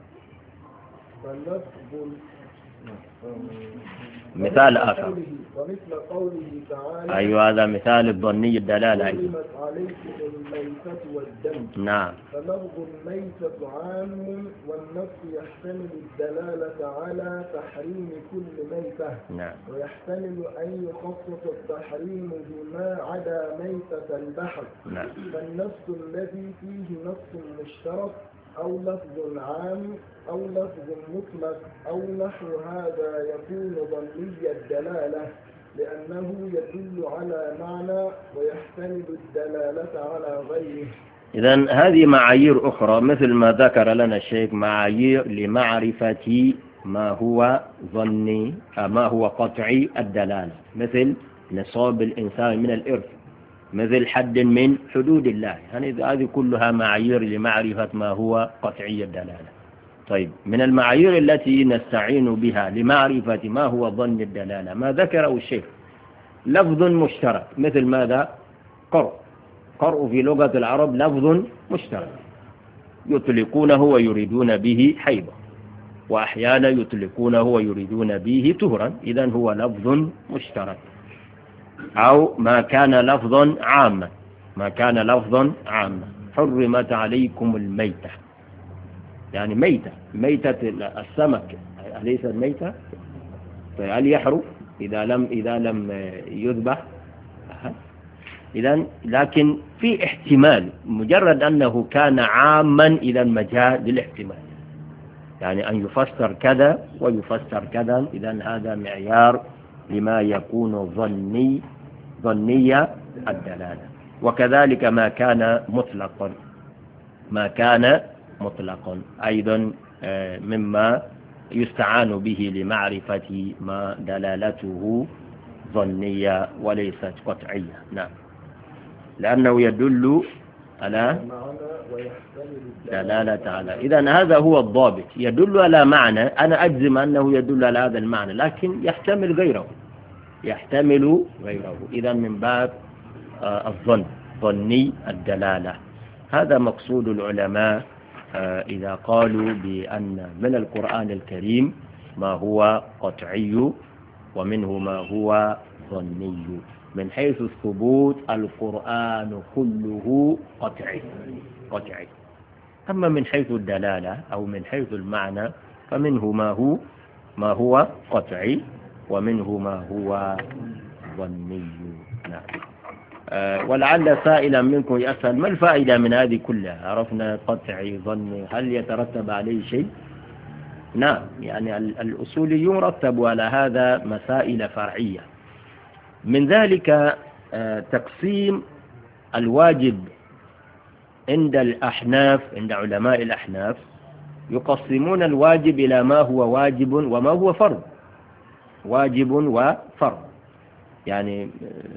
مثال آخر.
ومثل قوله تعالى:
أيوة هذا مثال الظني الدلالة.
حرمت عليكم الميتة والدم.
نعم.
فلفظ الميتة عام والنص يحتمل الدلالة على تحريم كل ميتة.
نعم.
ويحتمل أن يخصص التحريم بما عدا ميتة البحر.
نعم.
فالنص الذي فيه نص مشترك أو لفظ عام أو لفظ مطلق أو نحو هذا يكون ظني الدلالة لأنه يدل على معنى ويحتمل الدلالة على غيره.
إذن هذه معايير أخرى مثل ما ذكر لنا الشيخ، معايير لمعرفة ما هو ظني ما هو قطعي الدلالة، مثل نصاب الإنسان من الإرث، مثل حد من حدود الله. يعني هذه كلها معايير لمعرفة ما هو قطعي الدلالة. طيب، من المعايير التي نستعين بها لمعرفة ما هو ظن الدلالة ما ذكره الشيخ، لفظ مشترك، مثل ماذا؟ قرء. قرء في لغة العرب لفظ مشترك يطلقونه ويريدون به حيضا، وأحيانا يطلقونه ويريدون به طهرا، إذن هو لفظ مشترك. أو ما كان لفظا عاما، ما كان لفظا عاما، حرمت عليكم الميتة، يعني ميتة، ميتة السمك أليس الميتة؟ هل يحرم إذا لم إذا لم يذبح؟ إذن لكن في احتمال، مجرد أنه كان عاما إذا مجال للاحتمال، يعني أن يفسر كذا ويفسر كذا، إذن هذا معيار لما يكون ظني ظنية الدلالة. وكذلك ما كان مطلقا، ما كان مطلقا أيضا مما يستعان به لمعرفة ما دلالته ظنية وليست قطعية. نعم، لأنه يدل على دلالة على، إذن هذا هو الضابط، يدل على معنى، أنا أجزم أنه يدل على هذا المعنى، لكن يحتمل غيره، يحتمل غيره، إذن من باب آه الظن، ظني الدلالة. هذا مقصود العلماء آه إذا قالوا بأن من القرآن الكريم ما هو قطعي ومنه ما هو ظني. من حيث الثبوت القرآن كله قطعي قطعي، أما من حيث الدلالة أو من حيث المعنى فمنه ما هو ما هو قطعي ومنه ما هو ظني. نعم. أه ولعل سائلا منكم يسأل ما الفائدة من هذه كلها؟ عرفنا قطعي ظني، هل يترتب عليه شيء؟ نعم، يعني الأصوليون رتبوا على هذا مسائل فرعية، من ذلك أه تقسيم الواجب عند الأحناف، عند علماء الأحناف يقسمون الواجب إلى ما هو واجب وما هو فرض، واجب وفرض. يعني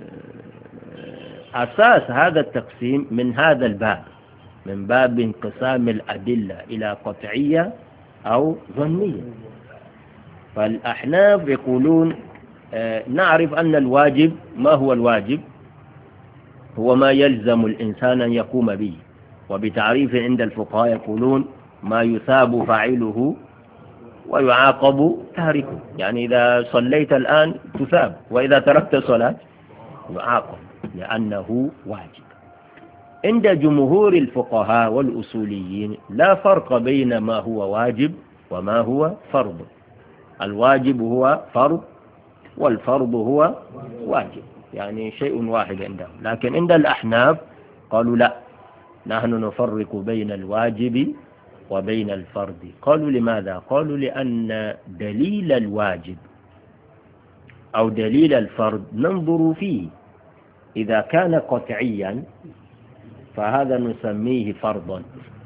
أساس هذا التقسيم من هذا الباب، من باب انقسام الأدلة إلى قطعية أو ظنية. فالأحناف يقولون نعرف أن الواجب، ما هو الواجب؟ هو ما يلزم الإنسان أن يقوم به، وبتعريف عند الفقهاء يقولون ما يثاب فاعله ويعاقب تاركه. يعني إذا صليت الآن تثاب، وإذا تركت صلاة يعاقب لأنه واجب. عند جمهور الفقهاء والأصوليين لا فرق بين ما هو واجب وما هو فرض، الواجب هو فرض والفرض هو واجب، يعني شيء واحد عندهم. لكن عند الأحناف قالوا لا، نحن نفرق بين الواجب وبين الفرض. قالوا لماذا؟ قالوا لأن دليل الواجب أو دليل الفرض ننظر فيه، إذا كان قطعيا فهذا نسميه فرضا،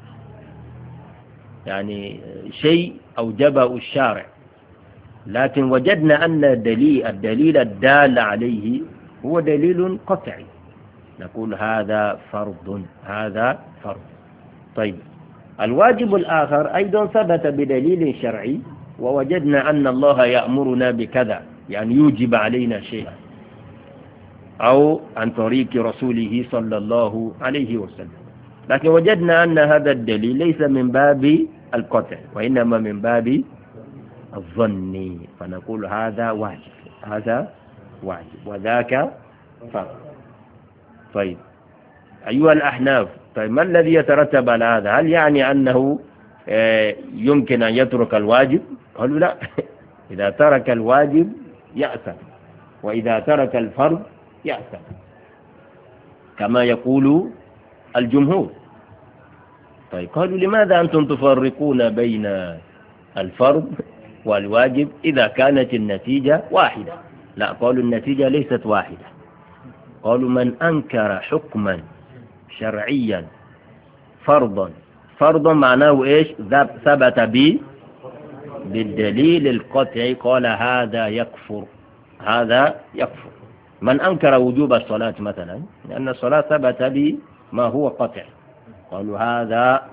يعني شيء أوجبه الشارع، لكن وجدنا أن الدليل, الدليل الدال عليه هو دليل قطعي، نقول هذا فرض، هذا فرض. طيب الواجب الآخر أيضا ثبت بدليل شرعي، ووجدنا أن الله يأمرنا بكذا، يعني يوجب علينا شيئا، أو عن طريق رسوله صلى الله عليه وسلم، لكن وجدنا أن هذا الدليل ليس من باب القطع وإنما من باب الظن، فنقول هذا واجب، هذا واجب وذاك فرض. طيب أيها الأحناف، طيب ما الذي يترتب على هذا؟ هل يعني أنه يمكن أن يترك الواجب؟ قالوا لا، إذا ترك الواجب يأثم، وإذا ترك الفرض يأثم، كما يقول الجمهور. طيب قالوا لماذا أنتم تفرقون بين الفرض والواجب إذا كانت النتيجة واحدة؟ لا، قالوا النتيجة ليست واحدة. قالوا من أنكر حكما شرعيا فرضا، فرضا معناه إيش؟ ثبت به بالدليل القطعي، قال هذا يكفر، هذا يكفر. من أنكر وجوب الصلاة مثلا، لأن الصلاة ثبت بما هو قطع، قالوا هذا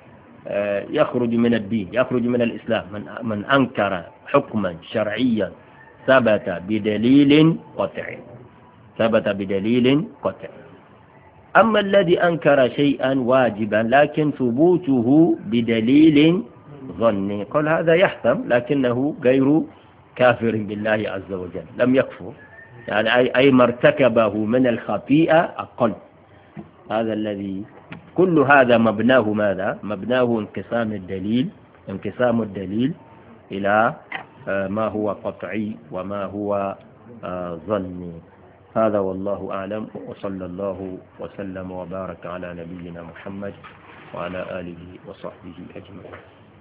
يخرج من الدين، يخرج من الإسلام. من, من أنكر حكما شرعيا ثبت بدليل قطعي، ثبت بدليل قطعي. أما الذي أنكر شيئا واجبا لكن ثبوته بدليل ظني، قال هذا يحتم، لكنه غير كافر بالله عز وجل، لم يكفر، يعني أي, أي ما ارتكبه من الخطيئة أقل. هذا الذي كل هذا مبناه ماذا؟ مبناه انقسام الدليل، انقسام الدليل إلى ما هو قطعي وما هو ظني. هذا والله أعلم، وصلى الله وسلم وبارك على نبينا محمد وعلى آله وصحبه أجمعين.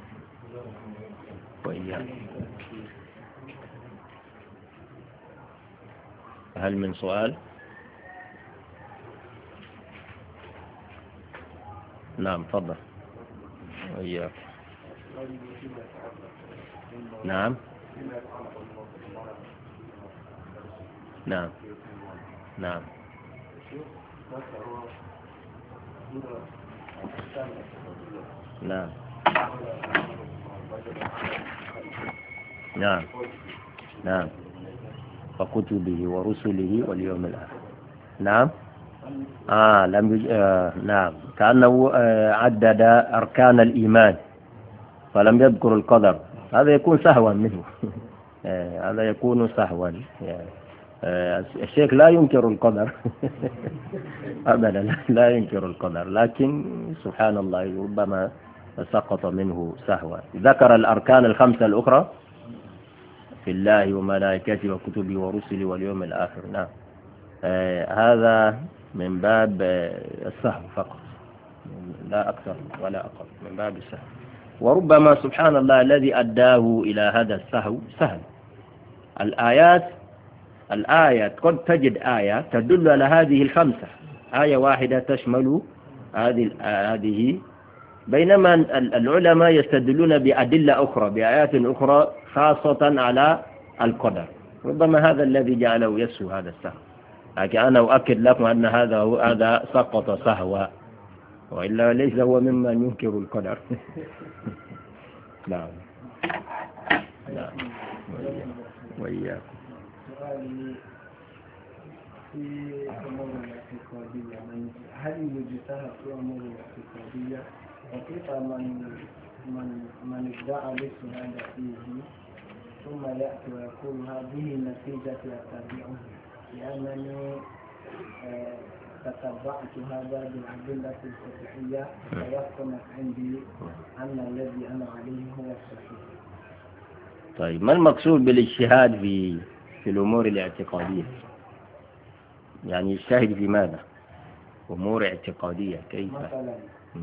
وإياكم. هل من سؤال؟ نعم تفضل. وإياك. نعم نعم نعم نعم نعم نعم وكتبه ورسله واليوم الآخر. نعم آه لم يج... آه نعم كأنه آه عدد أركان الإيمان فلم يذكر القدر، هذا يكون سهوا منه. آه هذا يكون سهوا. آه الشيخ لا ينكر القدر أبدا، لا ينكر القدر، لكن سبحان الله ربما سقط منه سهوا. ذكر الأركان الخمسة الأخرى في الله وملائكته وكتبه ورسله واليوم الآخر. نعم آه هذا من باب السهو فقط، لا أكثر ولا أقل، من باب السهو. وربما سبحان الله الذي أداه إلى هذا السهو سهل. الآيات الآية قد تجد آية تدل على هذه الخمسة، آية واحدة تشمل هذه هذه بينما العلماء يستدلون بأدلة أخرى، بآيات أخرى خاصة على القدر. ربما هذا الذي جعله يسهو هذا السهو، لكن أنا أؤكد لكم أن هذا هذا سقط سهوا، وإلا ليس هو ممن ينكر القدر. نعم نعم وإياكم.
في أمور الاعتقادية هل يجتهد في أمور الاعتقادية؟ وكيف من من من ادعى الاجتهاد فيه ثم يأتي ويقول هذه النتيجة أتبعها لأنني تتبعت هذا بالأدلة القطعية فيحكم عندي أن الذي أنا عليه هو الصحيح.
طيب ما المقصود بالاجتهاد في في الأمور الاعتقادية؟ يعني يجتهد في ماذا؟ أمور اعتقادية كيف؟
مثلا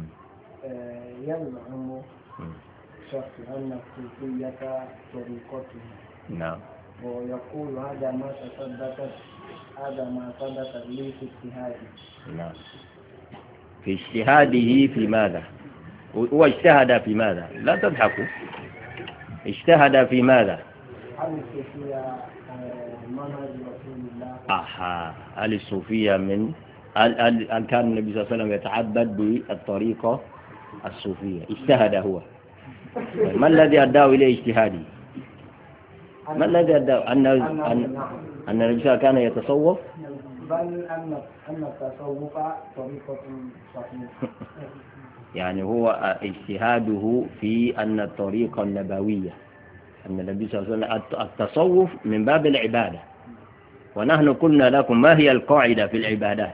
يزعم شخص أن الصوفية طريقته،
نعم،
ويقول هذا ما تثبتت هذا ما ثبت لي في اجتهادي.
نعم. في اجتهاده في ماذا؟ هو اجتهد في ماذا؟ لا تضحكوا. اجتهد في ماذا؟
هل الصوفية منهج رسول الله؟
أها، هل الصوفية من هل, هل, هل كان النبي صلى الله عليه وسلم يتعبد بالطريقة الصوفية؟ اجتهد هو. ما الذي أداه إليه اجتهادي؟ ما الذي أداه؟ أن أن أن النبي صلى الله عليه وسلم كان يتصوف؟
بل أن أن التصوف طريقة صحيحة.
يعني هو اجتهاده في أن الطريقة النبوية، أن النبي صلى الله عليه وسلم التصوف من باب العبادة، ونحن قلنا لكم ما هي القاعدة في العبادات؟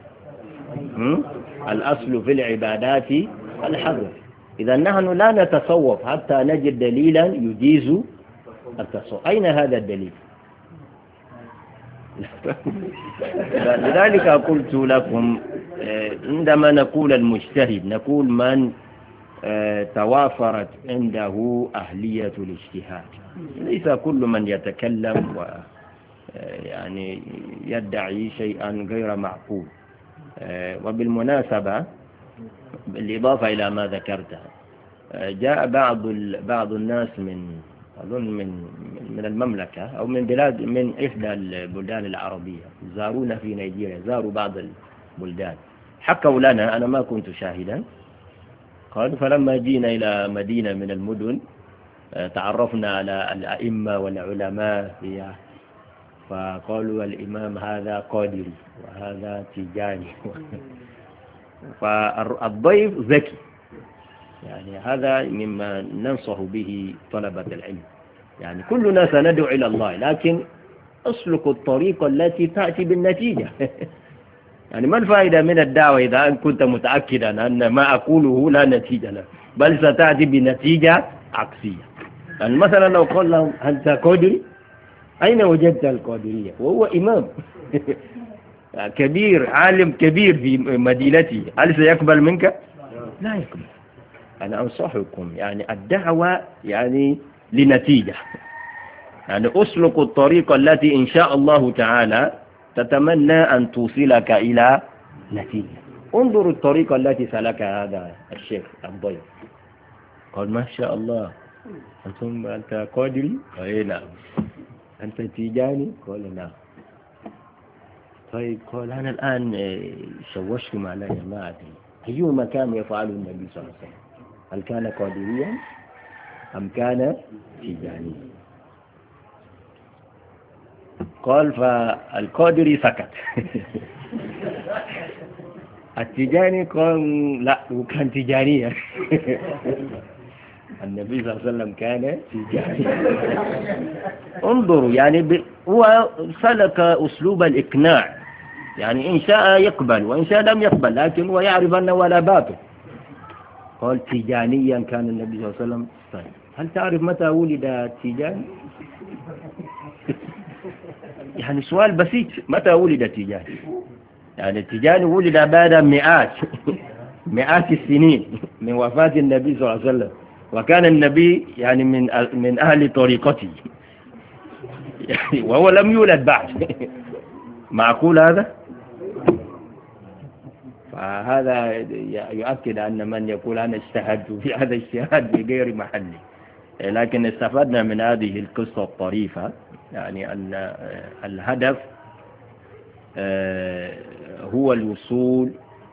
الأصل في العبادات الحظر. إذا نحن لا نتصوف حتى نجد دليلا يجيز التصوف. أين هذا الدليل؟ لذلك قلت لكم عندما نقول المجتهد نقول من توافرت عنده أهلية الاجتهاد، ليس كل من يتكلم و يعني يدعي شيئا غير معقول. وبالمناسبة بالإضافة إلى ما ذكرته، جاء بعض بعض الناس من أظن من من المملكة أو من بلاد من إحدى البلدان العربية، زارونا في نيجيريا، زاروا بعض البلدان، حكوا لنا، أنا ما كنت شاهدا، قالوا فلما جينا إلى مدينة من المدن تعرفنا على الأئمة والعلماء فيها، فقالوا الإمام هذا قادري وهذا تيجاني. فالضيف ذكي، يعني هذا مما ننصح به طلبة العلم، يعني كلنا سندعو إلى الله لكن أسلك الطريقة التي تأتي بالنتيجة. يعني ما الفائدة من الدعوة إذا أن كنت متأكدا أن ما أقوله لا نتيجة له، بل ستأتي بنتيجة عكسية. يعني مثلا لو قال لهم أنت قادري، أين وجدت القادرية وهو إمام كبير، عالم كبير في مدينته، هل سيقبل منك؟ لا يقبل. أنا أنصحكم يعني الدعوة يعني لنتيجة، يعني أسلك الطريقة التي إن شاء الله تعالى تتمنى أن توصلك إلى نتيجة. انظروا الطريقة التي سلكها هذا الشيخ الضيف، قال ما شاء الله أنتم أنت قادري؟ قال نعم. أنت تيجاني؟ قال نعم. طيب قال أنا الآن شوشتم علي ما أدري أيهما كان يفعله النبي صلى الله عليه وسلم، هل كان قادريا أم كان تيجانيا؟ قال فالقادري سكت. التيجاني قال لا وكان تيجانيا. النبي صلى الله عليه وسلم كان تيجانيا. انظروا يعني ب... هو سلك أسلوب الإقناع، يعني إن شاء يقبل وإن شاء لم يقبل، لكن هو يعرف أنه ولا باطل. قال تيجانيا كان النبي صلى الله عليه وسلم. طيب هل تعرف متى ولد تيجاني؟ يعني سؤال بسيط، متى ولد تيجاني؟ يعني تيجاني ولد بعد مئات مئات السنين من وفاة النبي صلى الله عليه وسلم، وكان النبي يعني من من أهل طريقته يعني وهو لم يولد بعد. معقول هذا؟ فهذا يؤكد أن من يقول أنا اجتهدت في هذا اجتهاد بغير محله. لكن استفدنا من هذه القصة الطريفة يعني أن الهدف هو الوصول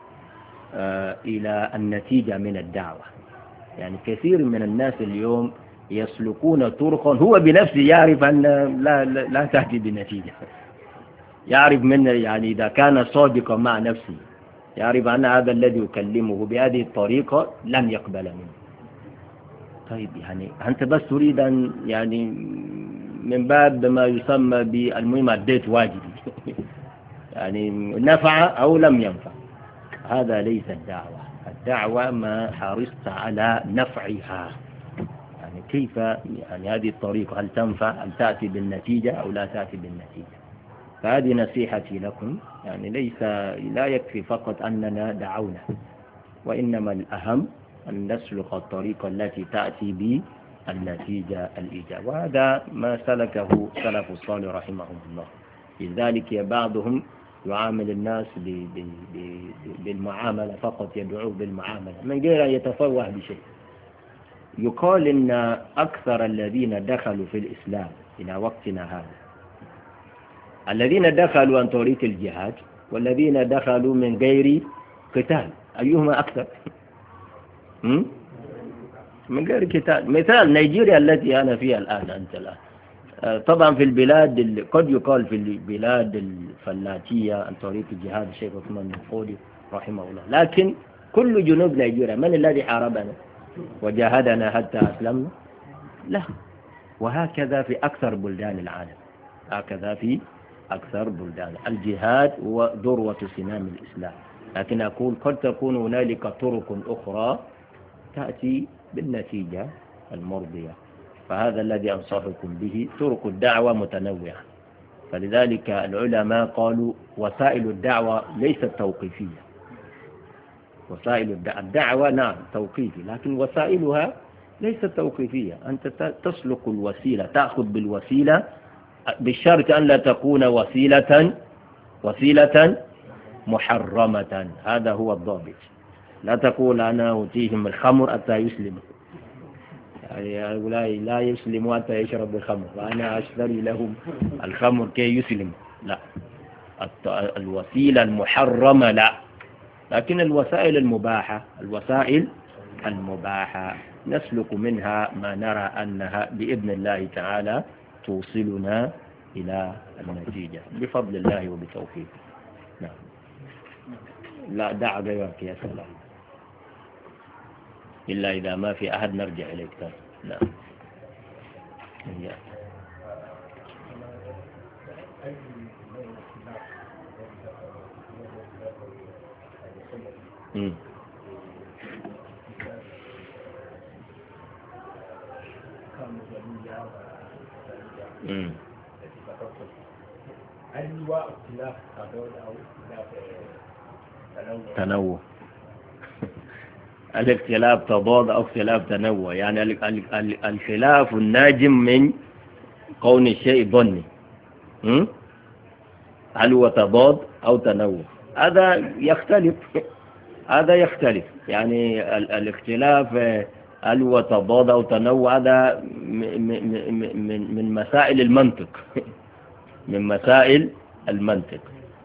إلى النتيجة من الدعوة. يعني كثير من الناس اليوم يسلكون طرقا هو بنفسه يعرف أن لا, لا, لا تأتي بنتيجة، يعرف من يعني إذا كان صادقا مع نفسه يعرف أن هذا الذي يكلمه بهذه الطريقة لن يقبل منه. طيب يعني أنت بس تريد أن يعني من باب ما يسمى بالمهم أديت واجبي يعني نفع أو لم ينفع. هذا ليس الدعوة. الدعوة ما حرصت على نفعها، يعني كيف يعني هذه الطريقة هل تنفع، هل تأتي بالنتيجة أو لا تأتي بالنتيجة. فهذه نصيحتي لكم، يعني ليس لا يكفي فقط أننا دعونا، وإنما الأهم أن نسلك الطريقة التي تأتي بالنتيجة الإيجابية، وهذا ما سلكه سلف الصالح رحمهم الله. لذلك بعضهم يعامل الناس بالمعاملة فقط، يدعوه بالمعاملة من غير أن يتفوه بشيء. يقال إن أكثر الذين دخلوا في الإسلام إلى وقتنا هذا الذين دخلوا عن طريق الجهاد والذين دخلوا من غير قتال، أيهما أكثر؟ من غير قتال. مثال نيجيريا التي أنا فيها الآن، أنت الآن طبعا في البلاد قد يقال في البلاد الفلاتية عن طريق الجهاد الشيخ عثمان بن فودي رحمه الله، لكن كل جنوب نيجيريا من الذي حاربنا وجاهدنا حتى أسلمنا؟ لا. وهكذا في أكثر بلدان العالم، هكذا في أكثر بلدان الجهاد هو ذروة سنام الإسلام. لكن أقول قد تكون هنالك طرق أخرى تأتي بالنتيجة المرضية، فهذا الذي أنصحكم به. طرق الدعوة متنوعة، فلذلك العلماء قالوا وسائل الدعوة ليست توقيفية. وسائل الدعوة نعم توقيفي، لكن وسائلها ليست توقيفية. أنت تسلك الوسيلة، تأخذ بالوسيلة بالشرط أن لا تكون وسيلة وسيلة محرمة، هذا هو الضابط. لا تقول أنا أوتيهم الخمر حتى يسلموا، يعني هؤلاء لا يسلموا حتى يشربوا الخمر وأنا أشتري لهم الخمر كي يسلموا، لا. الوسيلة المحرمة لا، لكن الوسائل المباحة الوسائل المباحة نسلك منها ما نرى أنها بإذن الله تعالى توصلنا إلى النتيجة بفضل الله وبتوفيقه. نعم. لا دع غيرك يا سلام، إلا إذا ما في أحد نرجع إليك. نعم. امم امم تنوع. الاختلاف تضاد أو اختلاف تنوع، يعني الخلاف الناجم من كون الشيء ظني. هل هو تضاد أو تنوع؟ هذا يختلف، هذا يختلف. يعني الاختلاف هل هو تضاد أو تنوع هذا من من مسائل المنطق من مسائل المنطق.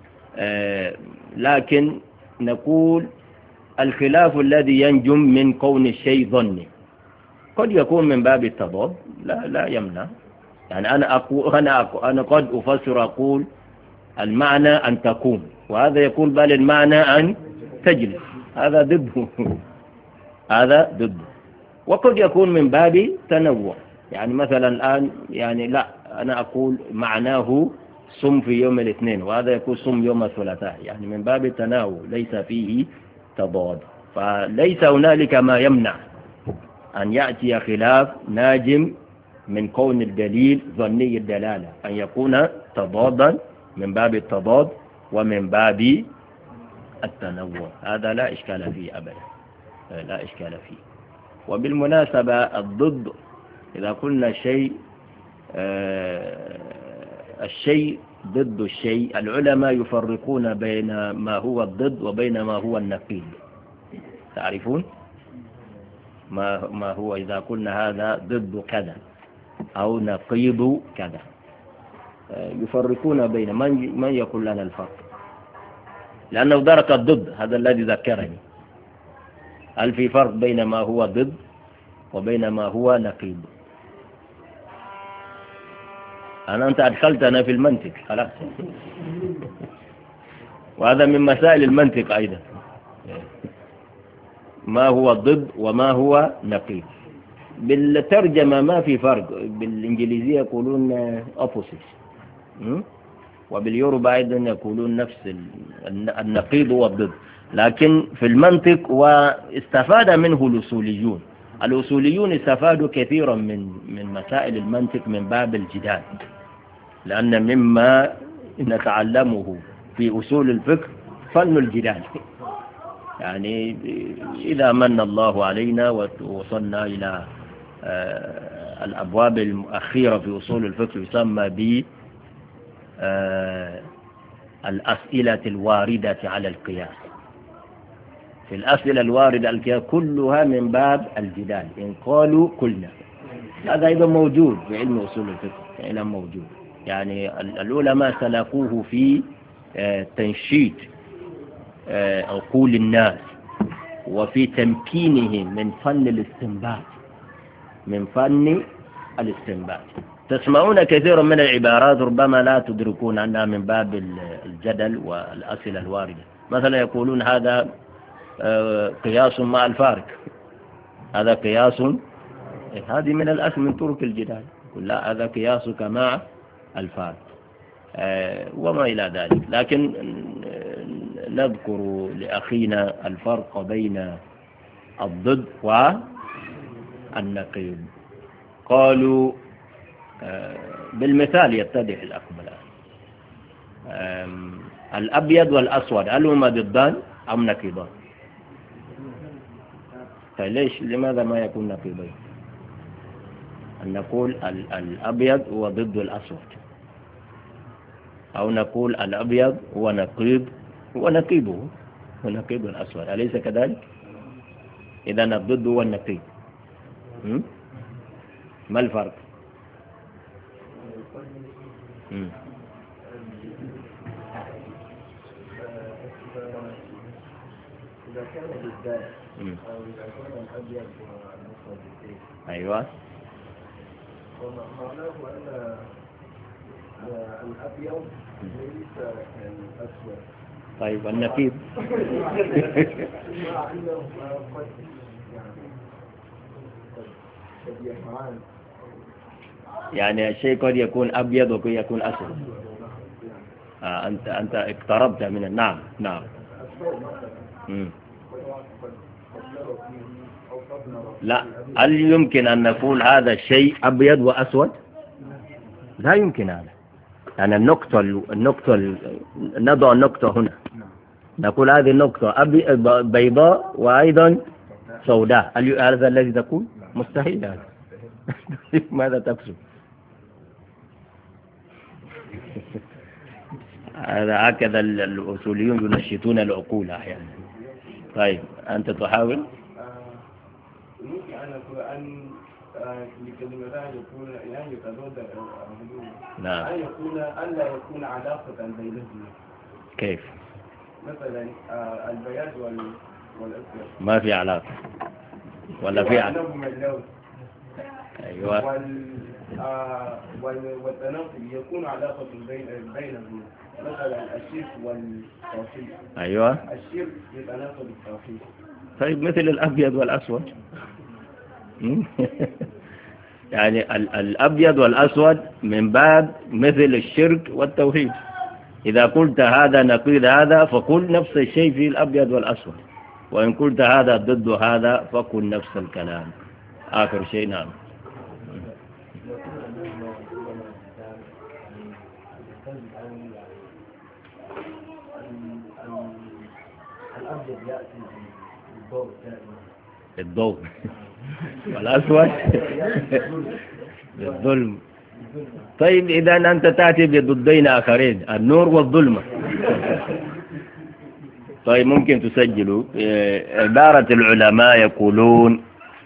لكن نقول الخلاف الذي ينجم من كون الشيء ظني قد يكون من باب التضاد، لا لا يمنع. يعني أنا أقول أنا أقول أنا قد أفسر أقول المعنى أن تقوم، وهذا يقول بل المعنى أن تجلس، هذا ضده هذا ضده. وقد يكون من باب تنوع، يعني مثلا الآن يعني لا أنا أقول معناه صم في يوم الاثنين وهذا يقول صم يوم الثلاثاء، يعني من باب التناول ليس فيه تضاد. فليس هنالك ما يمنع أن يأتي خلاف ناجم من كون الدليل ظني الدلالة، أن يكون تضادا من باب التضاد ومن باب التنوع، هذا لا إشكال فيه أبدا، لا إشكال فيه. وبالمناسبة الضد إذا قلنا شيء آه الشيء ضد الشيء، العلماء يفرقون بين ما هو الضد وبين ما هو النقيض. تعرفون ما ما هو إذا قلنا هذا ضد كذا أو نقيض كذا، يفرقون بين من من يقول لنا الفرق، لأنه درك الضد هذا الذي ذكرني. هل في فرق بين ما هو ضد وبين ما هو نقيض؟ أنا أنت أدخلتنا في المنطق خلاص، وهذا من مسائل المنطق أيضا، ما هو ضد وما هو نقيض. بالترجمة ما في فرق، بالإنجليزية يقولون opposite، وباليوروبا أيضا يقولون نفس النقيض والضد، لكن في المنطق واستفاد منه الأصوليون. الأصوليون استفادوا كثيرا من من مسائل المنطق من باب الجدال، لأن مما نتعلمه في أصول الفقه فن الجدال. يعني إذا من الله علينا ووصلنا إلى الأبواب الأخيرة في أصول الفقه يسمى ب الأسئلة الواردة على القياس. في الأسئلة الواردة على القياس كلها من باب الجدال، إن قالوا قلنا. هذا أيضا موجود في علم أصول الفقه، علم موجود. يعني العلماء سلكوه في تنشيط عقول الناس وفي تمكينهم من فن الاستنباط، من فن الاستنباط. تسمعون كثيرا من العبارات ربما لا تدركون أنها من باب الجدل والأسئلة الواردة. مثلا يقولون هذا قياس مع الفارق، هذا قياس، هذه من الأسئلة من طرق الجدال. لا، هذا قياسك مع الفارق وما إلى ذلك. لكن نذكر لأخينا الفرق بين الضد والنقيض. قالوا بالمثال يتضح الأقبل، الأبيض والأسود هل هما ضدان أم نقيضان؟ فليش لماذا ما يكون نقيضين؟ أن نقول الأبيض هو ضد الأسود، أو نقول الأبيض هو نقيض ونقيضه ونقيض الأسود، أليس كذلك؟ إذا الضد هو النقيض، ما الفرق؟ مم.
إذا كان بالذات أو إذا كان الأبيض والأسود.
أيوة.
ومعناه أن الأبيض ليس كالأسود.
طيب النقيض
مع أنه قد يعني قد يفعل،
يعني الشيء قد يكون أبيض وقد يكون أسود. آه أنت أنت اقتربت من نعم نعم. مم. لا، هل يمكن أن نقول هذا الشيء أبيض وأسود؟ لا يمكن هذا. يعني النقطة النقطة نضع النقطة هنا، نقول هذه النقطة بيضاء وأيضا سوداء، هل هذا الذي تقول؟ مستحيل هذا. ماذا تقصد؟ هذا هكذا الأصوليون ينشطون العقول أحيانا. طيب أنت تحاول.
ممكن أن أقول أن لكلمتان يكون يعني يتضاد
نعم.
أن يكون أن لا يكون علاقة بينهما.
كيف؟
مثلا البياض والأسود
ما في علاقة ولا في علاقة؟ أيوة.
وال والتناقض يكون علاقة بين بينهما، مثلا الشرك والتوحيد.
أيوة.
الشرك يتناقض بالتوحيد.
طيب مثل الأبيض والأسود. يعني الأبيض والأسود من باب مثل الشرك والتوحيد. إذا قلت هذا نقيض هذا فقل نفس الشيء في الأبيض والأسود، وإن قلت هذا ضد هذا فقل نفس الكلام. آخر شيء. نعم.
الأبيض يأتي بالضوء
الضوء والأسود بالظلم. طيب إذا أنت تأتي بضدين آخرين، النور والظلمة. طيب ممكن تسجلوا عبارة العلماء يقولون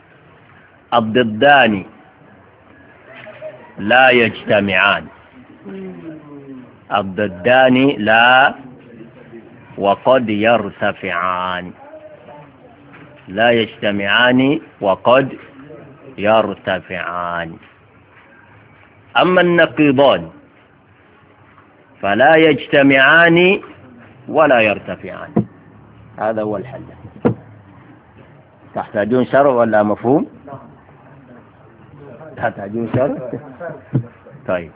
الضدان لا يجتمعان، الضدان لا وقد يرتفعان، لا يجتمعان وقد يرتفعان. أما النقيضان فلا يجتمعان ولا يرتفعان. هذا هو الحل. تحتاجون شرح ولا مفهوم؟ تحتاجون شرح؟ طيب،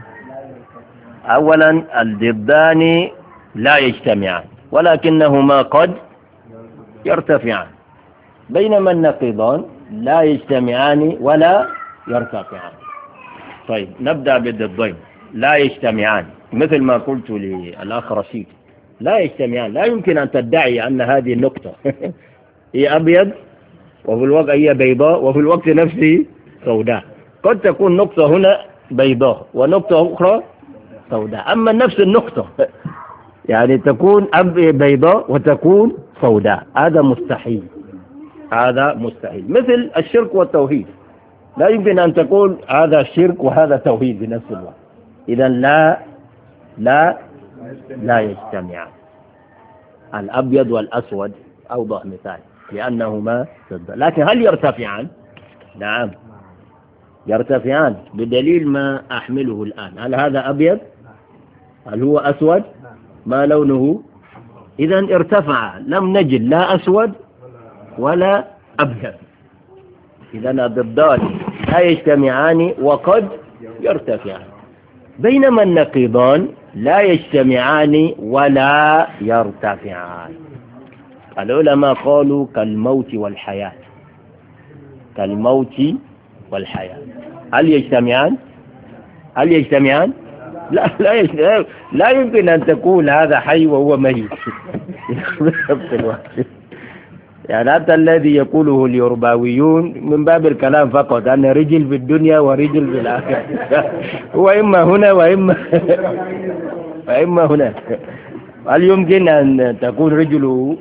أولا الضدان لا يجتمعان ولكنهما قد يرتفعان، بينما النقيضان لا يجتمعان ولا يرتفعان. طيب نبدأ بالضدين. لا يجتمعان، مثل ما قلت للأخ رشيد، لا يجتمعان. لا يمكن أن تدعي أن هذه النقطة هي أبيض وفي الوقت هي بيضاء وفي الوقت نفسه سوداء. قد تكون نقطة هنا بيضاء ونقطة أخرى سوداء، أما نفس النقطة يعني تكون بيضاء وتكون سوداء، هذا مستحيل، هذا مستحيل. مثل الشرك والتوحيد، لا يمكن أن تقول هذا شرك وهذا توحيد بنفس الوقت. إذا لا لا لا يجتمعان. الأبيض والأسود أوضح مثال لأنهما ضد. لكن هل يرتفعان؟ نعم يرتفعان بدليل ما أحمله الآن. هل هذا أبيض؟ هل هو أسود؟ ما لونه؟ إذا ارتفع، لم نجد لا أسود ولا أبيض. إذا الضدان لا يجتمعان وقد يرتفعان، بينما النقيضان لا يجتمعان ولا يرتفعان. العلماء قالوا كالموت والحياة، كالموت والحياة. هل يجتمعان؟ هل يجتمعان؟ لا لا يجتمعان. لا يمكن أن تقول هذا حي وهو ميت بنفس الوقت. يعني حتى الذي يقوله اليورباويون من باب الكلام فقط، أن رجل في الدنيا ورجل في الآخرة، هو إما هنا وإما وإما هنا. هل يمكن أن تكون رجل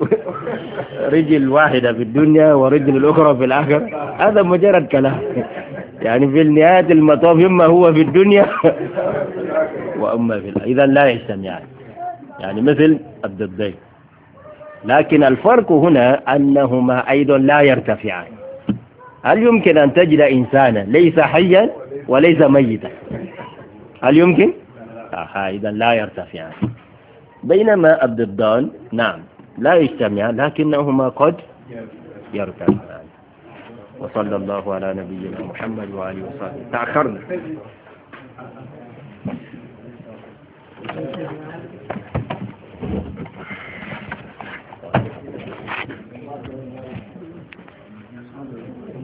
رجل واحدة في الدنيا ورجل الأخرى في الآخرة؟ هذا مجرد كلام. يعني في نهاية المطاف إما هو في الدنيا وإما في الآخرة. إذا لا يجتمعان، يعني مثل الضدين. لكن الفرق هنا أنهما أيضا لا يرتفعان. هل يمكن أن تجد إنسانا ليس حيا وليس ميتا؟ هل يمكن؟ آه إذا لا يرتفعان. بينما الضدان نعم لا يجتمعان لكنهما قد يرتفعان. وصلى الله على نبينا محمد وآله وصحبه. تأخرنا.